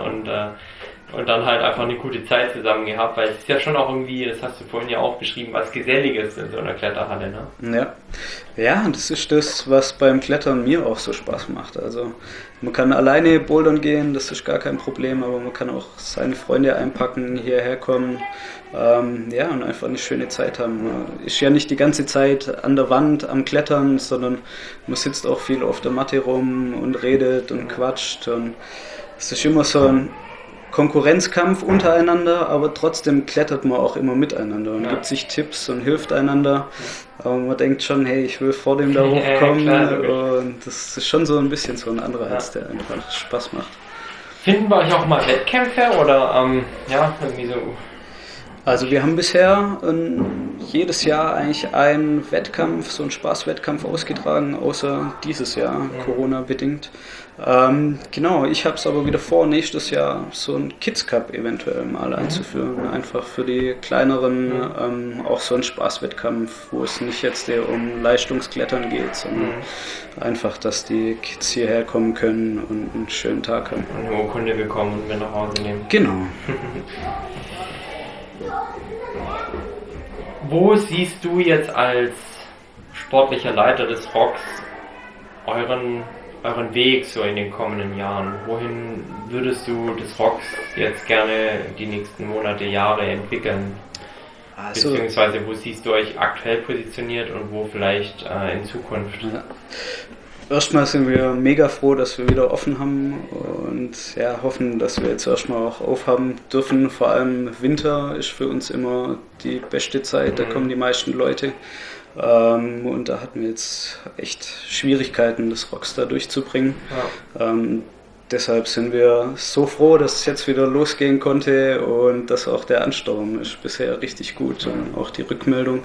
Und dann halt einfach eine gute Zeit zusammen gehabt, weil es ist ja schon auch irgendwie, das hast du vorhin ja auch beschrieben, was Geselliges in so einer Kletterhalle, ne? Ja, das ist das, was beim Klettern mir auch so Spaß macht. Also man kann alleine bouldern gehen, das ist gar kein Problem, aber man kann auch seine Freunde einpacken, hierher kommen, und einfach eine schöne Zeit haben. Man ist ja nicht die ganze Zeit an der Wand am Klettern, sondern man sitzt auch viel auf der Matte rum und redet und quatscht, und es ist immer so ein Konkurrenzkampf untereinander, aber trotzdem klettert man auch immer miteinander und gibt sich Tipps und hilft einander. Aber man denkt schon, hey, ich will vor dem da hochkommen, und das ist schon so ein bisschen so ein Anreiz, der einfach Spaß macht. Finden wir euch auch mal Wettkämpfe oder irgendwie so? Also wir haben bisher jedes Jahr eigentlich einen Wettkampf, so einen Spaßwettkampf ausgetragen, außer dieses Jahr, Corona-bedingt. Genau, ich habe es aber wieder vor, nächstes Jahr so einen Kids Cup eventuell mal einzuführen. Einfach für die Kleineren auch so einen Spaßwettkampf, wo es nicht jetzt um Leistungsklettern geht, sondern einfach, dass die Kids hierher kommen können und einen schönen Tag haben. Und eine Urkunde bekommen und mit nach Hause nehmen. Genau. Wo siehst du jetzt als sportlicher Leiter des ROX euren Weg so in den kommenden Jahren? Wohin würdest du das ROX jetzt gerne die nächsten Monate, Jahre entwickeln? Beziehungsweise wo siehst du euch aktuell positioniert und wo vielleicht in Zukunft? Ja. Erstmal sind wir mega froh, dass wir wieder offen haben und hoffen, dass wir jetzt erstmal auch aufhaben dürfen. Vor allem Winter ist für uns immer die beste Zeit, da kommen die meisten Leute. Und da hatten wir jetzt echt Schwierigkeiten, das ROX da durchzubringen. Ja. Deshalb sind wir so froh, dass es jetzt wieder losgehen konnte und dass auch der Ansturm ist bisher richtig gut und auch die Rückmeldung.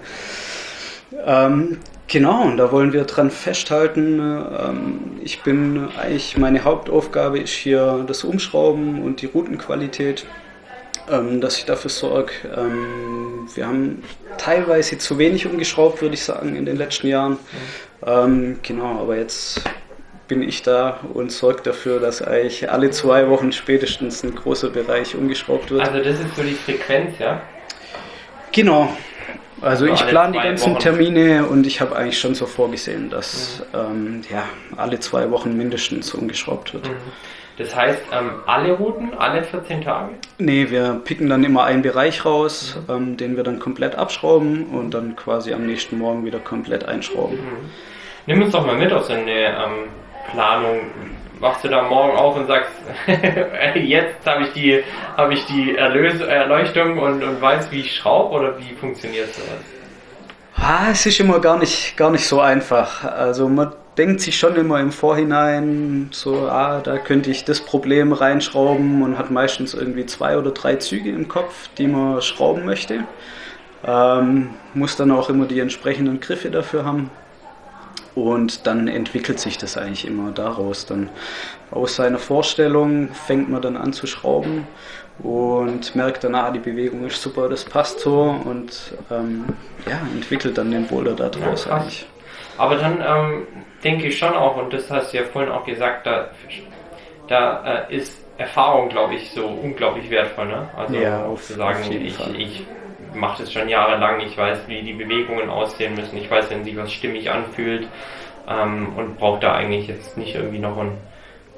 Genau, und da wollen wir dran festhalten. Meine Hauptaufgabe ist hier das Umschrauben und die Routenqualität, dass ich dafür sorge. Wir haben teilweise zu wenig umgeschraubt, würde ich sagen, in den letzten Jahren. Genau, aber jetzt bin ich da und sorge dafür, dass eigentlich alle 2 Wochen spätestens ein großer Bereich umgeschraubt wird. Also das ist so die Frequenz, ja? Genau. Also ich plane die ganzen Termine und ich habe eigentlich schon so vorgesehen, dass alle 2 Wochen mindestens umgeschraubt wird. Das heißt, alle Routen, alle 14 Tage? Nee, wir picken dann immer einen Bereich raus, den wir dann komplett abschrauben und dann quasi am nächsten Morgen wieder komplett einschrauben. Nimm uns doch mal mit auf so eine Planung. Wachst du da morgen auf und sagst, jetzt habe ich die Erleuchtung und weiß, wie ich schraube, oder wie funktioniert sowas? Es ist immer gar nicht so einfach. Also man denkt sich schon immer im Vorhinein so, da könnte ich das Problem reinschrauben, und hat meistens irgendwie 2 oder 3 Züge im Kopf, die man schrauben möchte. Muss dann auch immer die entsprechenden Griffe dafür haben. Und dann entwickelt sich das eigentlich immer daraus. Dann aus seiner Vorstellung fängt man dann an zu schrauben und merkt dann, die Bewegung ist super, das passt so, und entwickelt dann den Boulder daraus eigentlich. Aber dann denke ich schon auch, und das hast du ja vorhin auch gesagt, da ist Erfahrung, glaube ich, so unglaublich wertvoll, ne? Also zu sagen, ich mache das schon jahrelang, ich weiß, wie die Bewegungen aussehen müssen, ich weiß, wenn sich was stimmig anfühlt, und brauche da eigentlich jetzt nicht irgendwie noch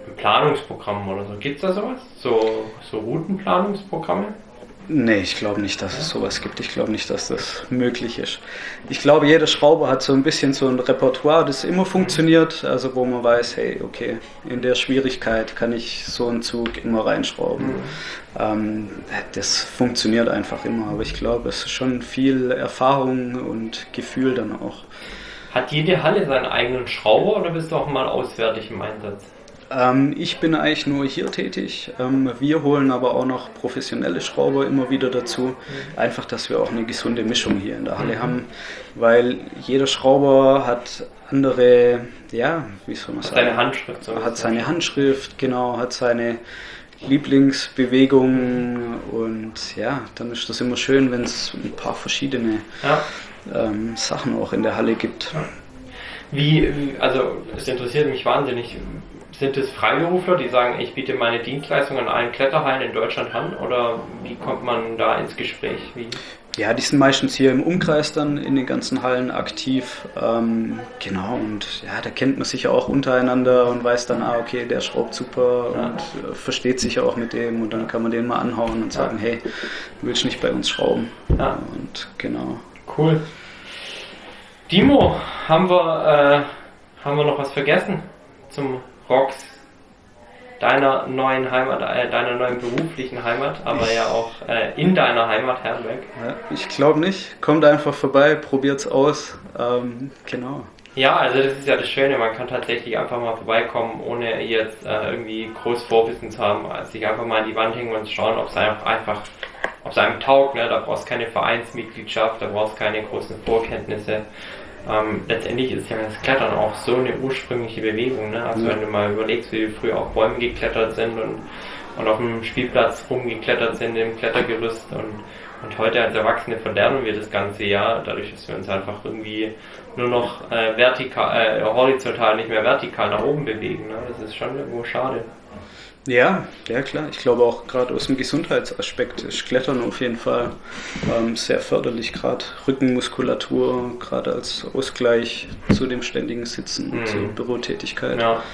ein Planungsprogramm oder so. Gibt es da sowas? So Routenplanungsprogramme? Nee, ich glaube nicht, dass es sowas gibt. Ich glaube nicht, dass das möglich ist. Ich glaube, jeder Schrauber hat so ein bisschen so ein Repertoire, das immer funktioniert. Also wo man weiß, hey, okay, in der Schwierigkeit kann ich so einen Zug immer reinschrauben. Das funktioniert einfach immer. Aber ich glaube, es ist schon viel Erfahrung und Gefühl dann auch. Hat jede Halle seinen eigenen Schrauber oder bist du auch mal auswärtig im Einsatz? Ich bin eigentlich nur hier tätig. Wir holen aber auch noch professionelle Schrauber immer wieder dazu. Einfach, dass wir auch eine gesunde Mischung hier in der Halle haben. Weil jeder Schrauber hat andere, ja, wie soll man sagen? Seine Handschrift. So hat seine Handschrift, genau, hat seine Lieblingsbewegungen. Und ja, dann ist das immer schön, wenn es ein paar verschiedene Sachen auch in der Halle gibt. Also es interessiert mich wahnsinnig. Sind es Freiberufler, die sagen, ich biete meine Dienstleistung an allen Kletterhallen in Deutschland an? Oder wie kommt man da ins Gespräch? Ja, die sind meistens hier im Umkreis dann in den ganzen Hallen aktiv. Genau, und ja, da kennt man sich ja auch untereinander und weiß dann, okay, der schraubt super und versteht sich ja auch mit dem. Und dann kann man den mal anhauen und sagen, hey, willst du nicht bei uns schrauben? Ja. Und genau. Cool. Dimo, haben wir noch was vergessen zum Rox, deiner neuen Heimat, deiner neuen beruflichen Heimat, aber ja auch in deiner Heimat Herrenberg? Ja, ich glaube nicht. Kommt einfach vorbei, probiert's aus. Genau. Ja, also das ist ja das Schöne, man kann tatsächlich einfach mal vorbeikommen, ohne jetzt irgendwie groß Vorwissen zu haben, also sich einfach mal an die Wand hängen und schauen, ob es einem taugt, ne? Da brauchst du keine Vereinsmitgliedschaft, da brauchst du keine großen Vorkenntnisse. Letztendlich ist ja das Klettern auch so eine ursprüngliche Bewegung, ne? Also wenn du mal überlegst, wie wir früher auf Bäumen geklettert sind und auf dem Spielplatz rumgeklettert sind im Klettergerüst und heute als Erwachsene verlernen wir das ganze Jahr, dadurch, dass wir uns einfach irgendwie nur noch horizontal, nicht mehr vertikal nach oben bewegen, ne? Das ist schon irgendwo schade. Ja, klar. Ich glaube auch gerade aus dem Gesundheitsaspekt ist Klettern auf jeden Fall sehr förderlich, gerade Rückenmuskulatur, gerade als Ausgleich zu dem ständigen Sitzen, zur Bürotätigkeit. Ja.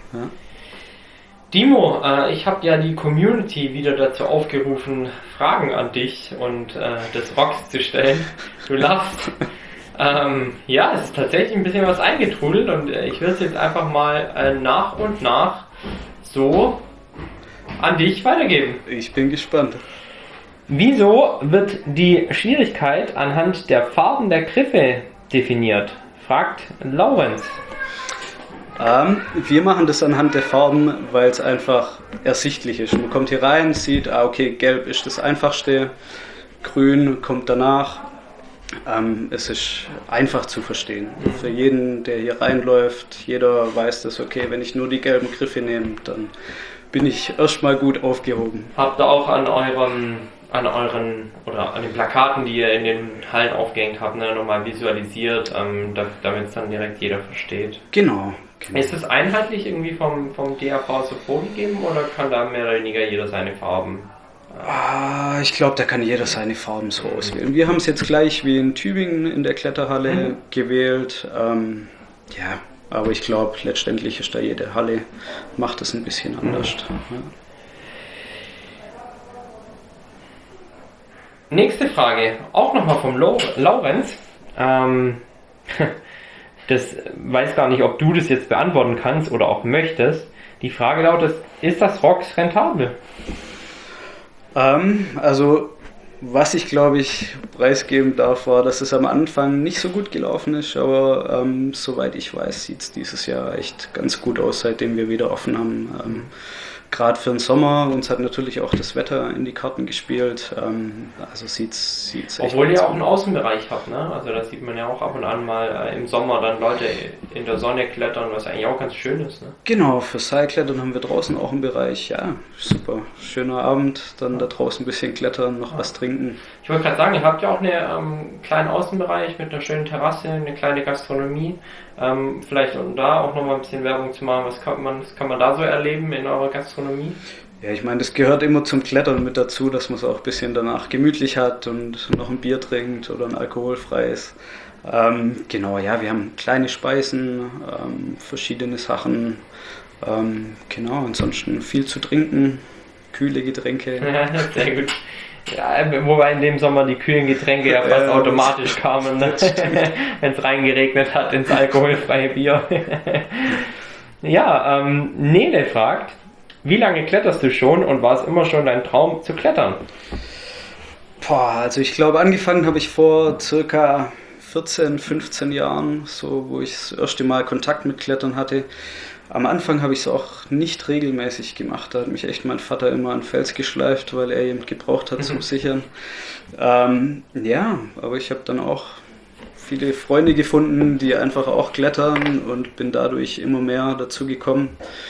Dimo, ich habe ja die Community wieder dazu aufgerufen, Fragen an dich und des Rocks zu stellen. Du lachst. Ja, es ist tatsächlich ein bisschen was eingetrudelt und ich will es jetzt einfach mal nach und nach so an dich weitergeben. Ich bin gespannt. Wieso wird die Schwierigkeit anhand der Farben der Griffe definiert? Fragt Laurenz. Wir machen das anhand der Farben, weil es einfach ersichtlich ist. Man kommt hier rein, sieht, okay, gelb ist das einfachste, grün kommt danach. Es ist einfach zu verstehen. Für jeden, der hier reinläuft, jeder weiß das, okay, wenn ich nur die gelben Griffe nehme, dann bin ich erstmal gut aufgehoben. Habt ihr auch an den Plakaten, die ihr in den Hallen aufgehängt habt, nochmal visualisiert, damit es dann direkt jeder versteht? Genau. Ist es einheitlich irgendwie vom DAV so vorgegeben oder kann da mehr oder weniger jeder seine Farben? Ich glaube, da kann jeder seine Farben so auswählen. Wir haben es jetzt gleich wie in Tübingen in der Kletterhalle gewählt. Ja, aber ich glaube, letztendlich ist da jede Halle, macht es ein bisschen anders. Ja. Nächste Frage, auch nochmal vom Laurenz. Das weiß gar nicht, ob du das jetzt beantworten kannst oder auch möchtest. Die Frage lautet, ist das Rox rentabel? Also, was ich glaube ich preisgeben darf, war, dass es am Anfang nicht so gut gelaufen ist, aber soweit ich weiß, sieht es dieses Jahr echt ganz gut aus, seitdem wir wieder offen haben. Gerade für den Sommer, uns hat natürlich auch das Wetter in die Karten gespielt, also sieht's echt. Obwohl ihr auch einen Außenbereich habt, ne? Also da sieht man ja auch ab und an mal im Sommer dann Leute in der Sonne klettern, was eigentlich auch ganz schön ist, ne? Genau, für Seilklettern haben wir draußen auch einen Bereich, ja, super. Schöner Abend, dann da draußen ein bisschen klettern, noch was trinken. Ich wollte gerade sagen, ihr habt ja auch einen kleinen Außenbereich mit einer schönen Terrasse, eine kleine Gastronomie. Vielleicht um da auch nochmal ein bisschen Werbung zu machen, was kann man da so erleben in eurer Gastronomie? Ja, ich meine, das gehört immer zum Klettern mit dazu, dass man es auch ein bisschen danach gemütlich hat und noch ein Bier trinkt oder ein alkoholfreies. Genau, ja, wir haben kleine Speisen, verschiedene Sachen. Genau, ansonsten viel zu trinken, kühle Getränke. Ja, sehr gut. Ja, wobei in dem Sommer die kühlen Getränke ja fast automatisch kamen, ne? Wenn es reingeregnet hat ins alkoholfreie Bier. Ja, Nele fragt, wie lange kletterst du schon und war es immer schon dein Traum zu klettern? Also ich glaube, angefangen habe ich vor circa 14, 15 Jahren, so wo ich das erste Mal Kontakt mit Klettern hatte. Am Anfang habe ich es auch nicht regelmäßig gemacht. Da hat mich echt mein Vater immer an den Fels geschleift, weil er jemand gebraucht hat zum Sichern. Ja, aber ich habe dann auch viele Freunde gefunden, die einfach auch klettern und bin dadurch immer mehr dazu gekommen.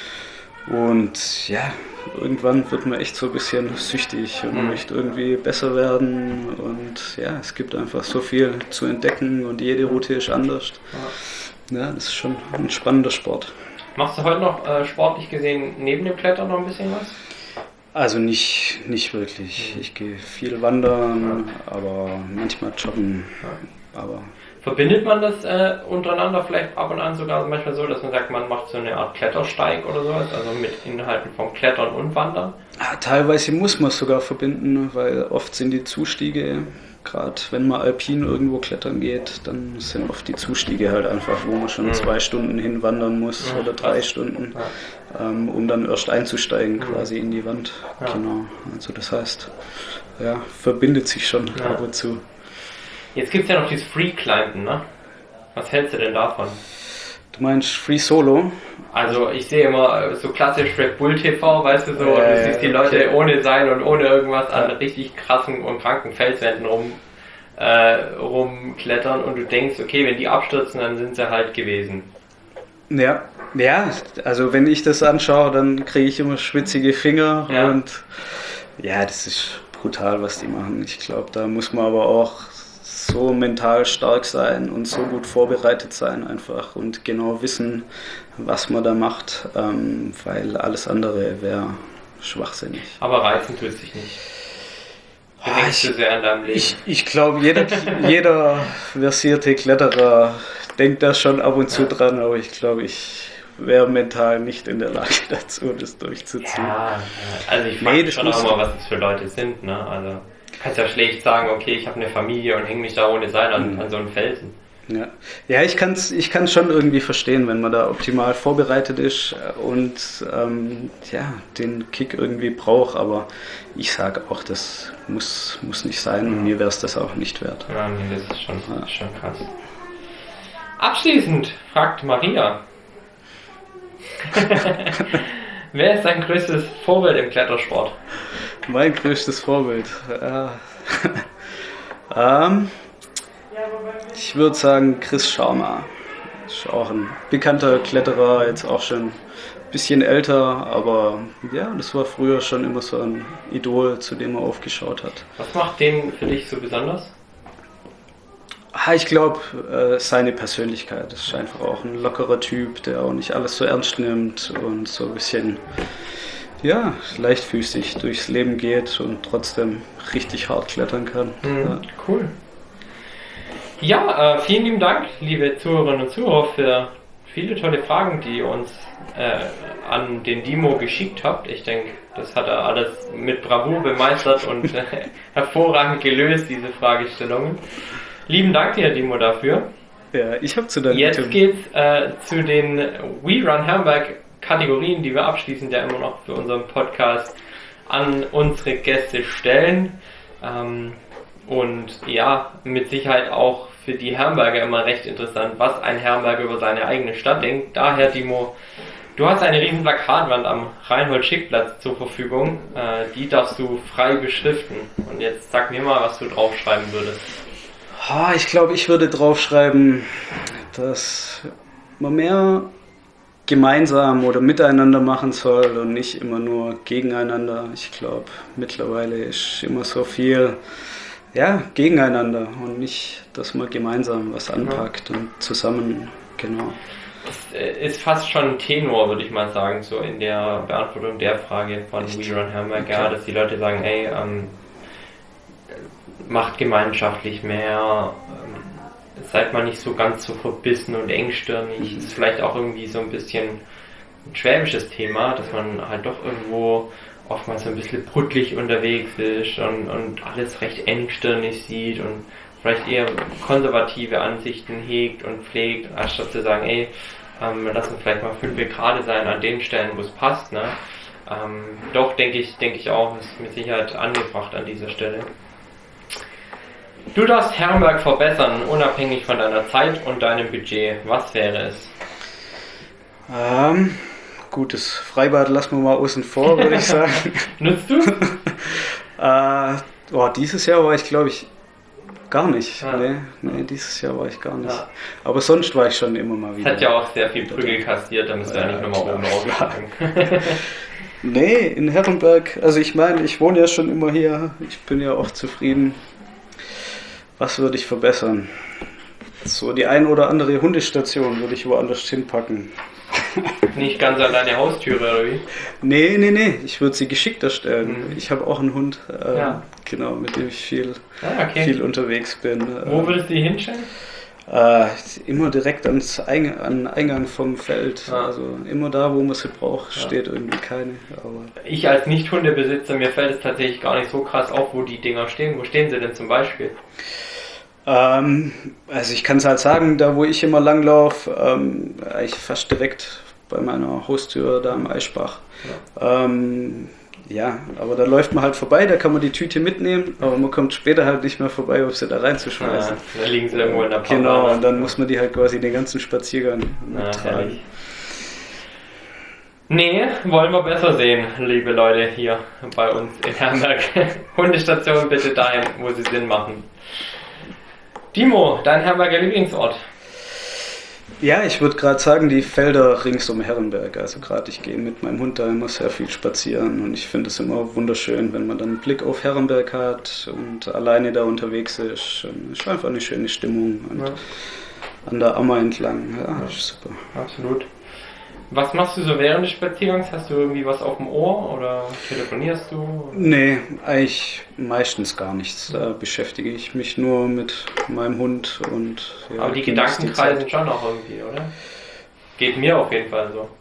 Und ja, irgendwann wird man echt so ein bisschen süchtig und man möchte irgendwie besser werden. Und ja, es gibt einfach so viel zu entdecken und jede Route ist anders. Ja, das ist schon ein spannender Sport. Machst du heute noch sportlich gesehen neben dem Klettern noch ein bisschen was? Also nicht wirklich. Ich gehe viel wandern, aber manchmal joggen. Aber verbindet man das untereinander vielleicht ab und an sogar manchmal so, dass man sagt, man macht so eine Art Klettersteig oder sowas, also mit Inhalten vom Klettern und Wandern? Teilweise muss man es sogar verbinden, weil oft sind die Zustiege, gerade wenn man alpin irgendwo klettern geht, dann sind oft die Zustiege halt einfach, wo man schon 2 Stunden hinwandern muss oder 3 Stunden, um dann erst einzusteigen quasi in die Wand. Genau, also das heißt, ja, verbindet sich schon ab und zu. Jetzt gibt es ja noch dieses Free-Climben, ne? Was hältst du denn davon? Du meinst Free Solo? Also ich sehe immer so klassisch Red Bull TV, weißt du so, und du siehst die Leute ohne Seil und ohne irgendwas an richtig krassen und kranken Felswänden rumklettern und du denkst, okay, wenn die abstürzen, dann sind sie halt gewesen. Ja, also wenn ich das anschaue, dann kriege ich immer schwitzige Finger und ja, das ist brutal, was die machen. Ich glaube, da muss man aber auch so mental stark sein und so gut vorbereitet sein einfach und genau wissen, was man da macht, weil alles andere wäre schwachsinnig. Aber reizen tut sich nicht. Du sehr an deinem Leben. Ich glaube, jeder versierte Kletterer denkt da schon ab und zu dran, aber ich glaube, ich wäre mental nicht in der Lage dazu, das durchzuziehen. Ja, also ich frage mich schon auch mal, was das für Leute sind, ne? Also du kannst ja schlecht sagen, okay, ich habe eine Familie und hänge mich da ohne Seil an so einen Felsen. Ja, ich kann's schon irgendwie verstehen, wenn man da optimal vorbereitet ist und den Kick irgendwie braucht, aber ich sage auch, das muss nicht sein und mir wäre es das auch nicht wert. Ja, nee, das ist schon krass. Abschließend fragt Maria, wer ist dein größtes Vorbild im Klettersport? Mein größtes Vorbild? Ich würde sagen Chris Sharma. Ist auch ein bekannter Kletterer, jetzt auch schon ein bisschen älter, aber ja, das war früher schon immer so ein Idol, zu dem er aufgeschaut hat. Was macht den für dich so besonders? Ich glaube, seine Persönlichkeit. Das ist einfach auch ein lockerer Typ, der auch nicht alles so ernst nimmt und so ein bisschen leichtfüßig durchs Leben geht und trotzdem richtig hart klettern kann. Cool. Ja, vielen lieben Dank, liebe Zuhörerinnen und Zuhörer, für viele tolle Fragen, die ihr uns an den Dimo geschickt habt. Ich denke, das hat er alles mit Bravour bemeistert und hervorragend gelöst, diese Fragestellungen. Lieben Dank dir, Dimo, dafür. Ja, ich habe zu danken. Jetzt geht's zu den We Run Herrenberg Kategorien, die wir abschließend ja immer noch für unseren Podcast an unsere Gäste stellen. Und ja, mit Sicherheit auch für die Herrenberger immer recht interessant, was ein Herrenberger über seine eigene Stadt denkt. Daher, Dimo, du hast eine riesen Plakatwand am Reinhold-Schick-Platz zur Verfügung. Die darfst du frei beschriften. Und jetzt sag mir mal, was du draufschreiben würdest. Ich glaube, ich würde draufschreiben, dass man mehr gemeinsam oder miteinander machen soll und nicht immer nur gegeneinander. Ich glaube, mittlerweile ist immer so viel gegeneinander und nicht, dass man gemeinsam was anpackt und zusammen, genau. Das ist fast schon ein Tenor, würde ich mal sagen, so in der Beantwortung der Frage von We Run Herrenberg, dass die Leute sagen, hey, macht gemeinschaftlich mehr, seid mal nicht so ganz so verbissen und engstirnig, ist vielleicht auch irgendwie so ein bisschen ein schwäbisches Thema, dass man halt doch irgendwo oftmals so ein bisschen bruttlich unterwegs ist und alles recht engstirnig sieht und vielleicht eher konservative Ansichten hegt und pflegt, anstatt zu sagen, ey, lass uns vielleicht mal 5 Grad sein an den Stellen, wo es passt. Ne? Doch, denke ich auch, ist mit Sicherheit angebracht an dieser Stelle. Du darfst Herrenberg verbessern, unabhängig von deiner Zeit und deinem Budget. Was wäre es? Gut, das Freibad lassen wir mal außen vor, würde ich sagen. Nutzt du? Dieses Jahr war ich, glaube ich, gar nicht. Ja. Nee, dieses Jahr war ich gar nicht. Ja. Aber sonst war ich schon immer mal wieder. Hat ja auch sehr viel Prügel kassiert, da müssen wir ja nicht nochmal oben aufschlagen. Nee, in Herrenberg, also ich meine, ich wohne ja schon immer hier, ich bin ja auch zufrieden. Was würde ich verbessern? So die ein oder andere Hundestation würde ich woanders hinpacken. Nicht ganz an deine Haustüre, oder wie? Nee, ich würde sie geschickter stellen. Mhm. Ich habe auch einen Hund, Ja. genau, mit dem ich viel unterwegs bin. Wo würdest du die hinstellen? Immer direkt an Eingang vom Feld. Ja. Also immer da, wo man sie braucht, steht irgendwie keine. Aber Ich als Nicht-Hundebesitzer, mir fällt es tatsächlich gar nicht so krass auf, wo die Dinger stehen. Wo stehen sie denn zum Beispiel? also ich kann es halt sagen, da wo ich immer langlaufe, eigentlich fast direkt bei meiner Haustür da am Eichbach. Ja, aber da läuft man halt vorbei, da kann man die Tüte mitnehmen, aber man kommt später halt nicht mehr vorbei, um sie da reinzuschmeißen. Da liegen sie irgendwo in der Pampa. Genau, und dann muss man die halt quasi den ganzen Spaziergang mittragen. Herrlich. Nee, wollen wir besser sehen, liebe Leute hier bei uns in Herrenberg. Hundestationen bitte dahin, wo sie Sinn machen. Timo, dein Herrenberger Lieblingsort? Ja, ich würde gerade sagen, die Felder rings um Herrenberg. Also gerade ich gehe mit meinem Hund da immer sehr viel spazieren und ich finde es immer wunderschön, wenn man dann einen Blick auf Herrenberg hat und alleine da unterwegs ist. Es ist einfach eine schöne Stimmung und an der Ammer entlang. Ja, ist super. Absolut. Was machst du so während des Spaziergangs? Hast du irgendwie was auf dem Ohr oder telefonierst du? Nee, eigentlich meistens gar nichts. Da beschäftige ich mich nur mit meinem Hund und ja, Aber die genieße Gedanken kreisen schon auch irgendwie, oder? Geht mir auf jeden Fall so.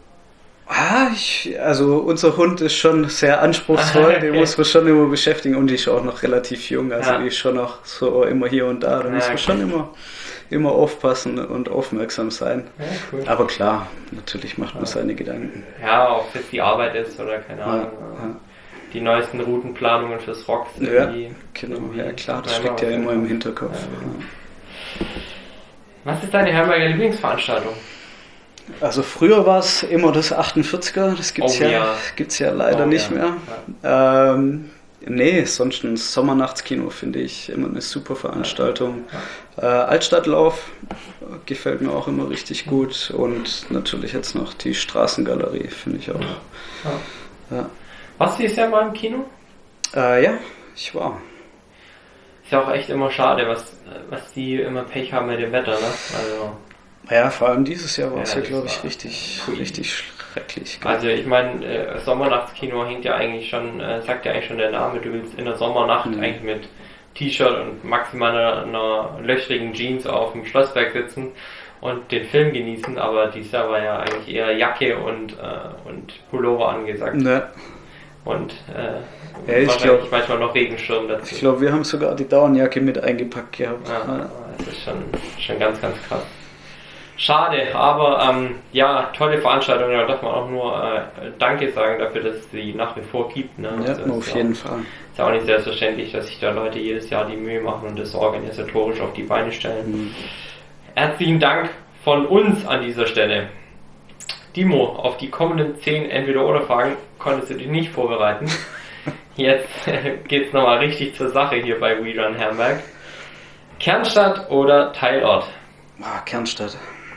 Also unser Hund ist schon sehr anspruchsvoll, Okay. den muss man schon immer beschäftigen und die ist auch noch relativ jung, also Ja. die ist schon noch so immer hier und da muss man schon immer aufpassen und aufmerksam sein. Ja, cool. Aber klar, natürlich macht man seine Gedanken. Ja, ob es jetzt die Arbeit ist oder keine Ahnung. Ja. Die neuesten Routenplanungen fürs Rocks. Ja, genau, ja klar, das steckt ja immer im Hinterkopf. Ja. Was ist deine Herrenberger Lieblingsveranstaltung? Also früher war es immer das 48er, das gibt's ja leider nicht mehr. Ja. Nee, sonst ein Sommernachtskino finde ich immer eine super Veranstaltung. Altstadtlauf gefällt mir auch immer richtig gut und natürlich jetzt noch die Straßengalerie finde ich auch. Ja. Warst du dieses Jahr mal im Kino? Ja, ich war. Ist ja auch echt immer schade, was die immer Pech haben mit dem Wetter, ne? Also, Ja, vor allem dieses Jahr war es Ja, ja, das glaube ich, war richtig schrecklich. also ich meine, Sommernachtskino hängt ja eigentlich schon, sagt ja eigentlich schon der Name, du willst in der Sommernacht eigentlich mit T-Shirt und maximal einer löchrigen Jeans auf dem Schlossberg sitzen und den Film genießen, aber dieses Jahr war ja eigentlich eher Jacke und Pullover angesagt. Ne. Und ich glaube, manchmal noch Regenschirm dazu. Ich glaube, wir haben sogar die Downjacke mit eingepackt gehabt. Ja, das ist schon ganz, ganz krass. Schade, aber ja, tolle Veranstaltung, da darf man auch nur Danke sagen dafür, dass es sie nach wie vor gibt. Ne? Ja, Also auf jeden Fall. Ist ja auch nicht selbstverständlich, dass sich da Leute jedes Jahr die Mühe machen und das organisatorisch auf die Beine stellen. Herzlichen Dank von uns an dieser Stelle. Timo, auf die kommenden 10 Entweder-Oder-Fragen konntest du dich nicht vorbereiten. Jetzt geht's nochmal richtig zur Sache hier bei We Run Herrenberg. Kernstadt oder Teilort? Kernstadt.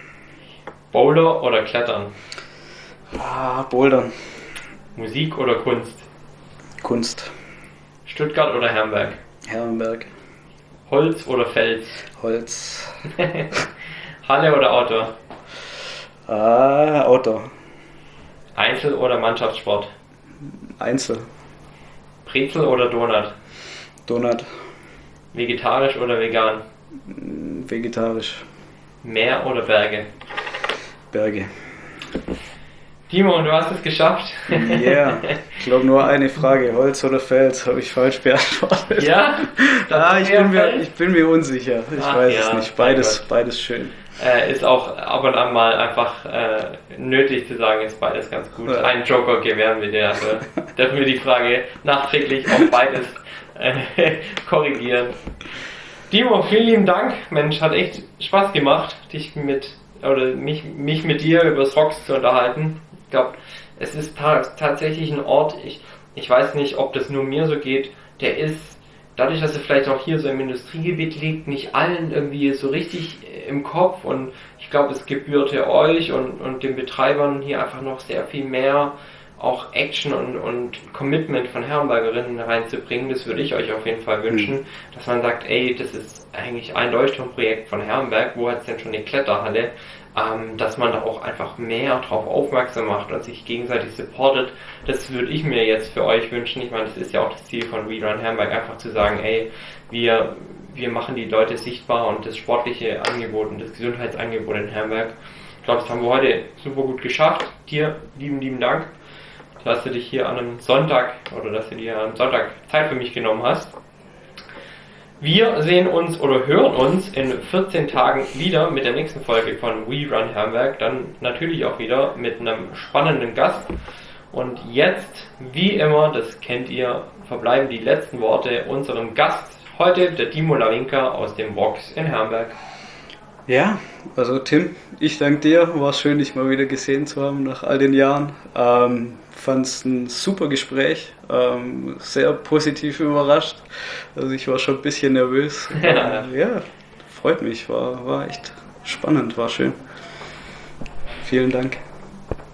Bowler oder Klettern? Bouldern. Musik oder Kunst? Kunst. Stuttgart oder Herrenberg? Herrenberg. Holz oder Fels? Holz. Halle oder Outdoor? Outdoor. Einzel- oder Mannschaftssport? Einzel. Brezel oder Donut? Donut. Vegetarisch oder vegan? Vegetarisch. Meer oder Berge? Berge. Timo, du hast es geschafft. Ja, yeah. Ich glaube nur eine Frage, Holz oder Fels, habe ich falsch beantwortet. Ja? Ich bin mir unsicher. Ich weiß es nicht. Beides schön. Ist auch ab und an mal einfach nötig zu sagen, ist beides ganz gut. Ja. Einen Joker gewähren wir dir, also dürfen wir die Frage nachträglich auf beides korrigieren. Timo, vielen lieben Dank. Mensch, hat echt Spaß gemacht, mich mit dir über das Rocks zu unterhalten. Ich glaube, es ist tatsächlich ein Ort, ich weiß nicht, ob das nur mir so geht, der ist, dadurch, dass er vielleicht auch hier so im Industriegebiet liegt, nicht allen irgendwie so richtig im Kopf, und ich glaube, es gebührte euch und den Betreibern hier einfach noch sehr viel mehr auch Action und Commitment von Herrenbergerinnen reinzubringen. Das würde ich euch auf jeden Fall wünschen, dass man sagt, ey, das ist eigentlich ein Leuchtturmprojekt von Herrenberg, wo hat es denn schon eine Kletterhalle, dass man da auch einfach mehr drauf aufmerksam macht und sich gegenseitig supportet. Das würde ich mir jetzt für euch wünschen. Ich meine, das ist ja auch das Ziel von We Run Herrenberg, einfach zu sagen, ey, wir machen die Leute sichtbar und das sportliche Angebot und das Gesundheitsangebot in Herrenberg. Ich glaube, das haben wir heute super gut geschafft. Dir lieben Dank, dass du dich hier an einem Sonntag dass du dir am Sonntag Zeit für mich genommen hast. Wir sehen uns oder hören uns in 14 Tagen wieder mit der nächsten Folge von We Run Herrenberg. Dann natürlich auch wieder mit einem spannenden Gast. Und jetzt, wie immer, das kennt ihr, verbleiben die letzten Worte unserem Gast. Heute der Timo Lawinka aus dem Vox in Herrenberg. Ja, also Tim, ich danke dir. War schön, dich mal wieder gesehen zu haben nach all den Jahren. Fand es ein super Gespräch, sehr positiv überrascht. Also ich war schon ein bisschen nervös. Ja, freut mich, war echt spannend, war schön. Vielen Dank.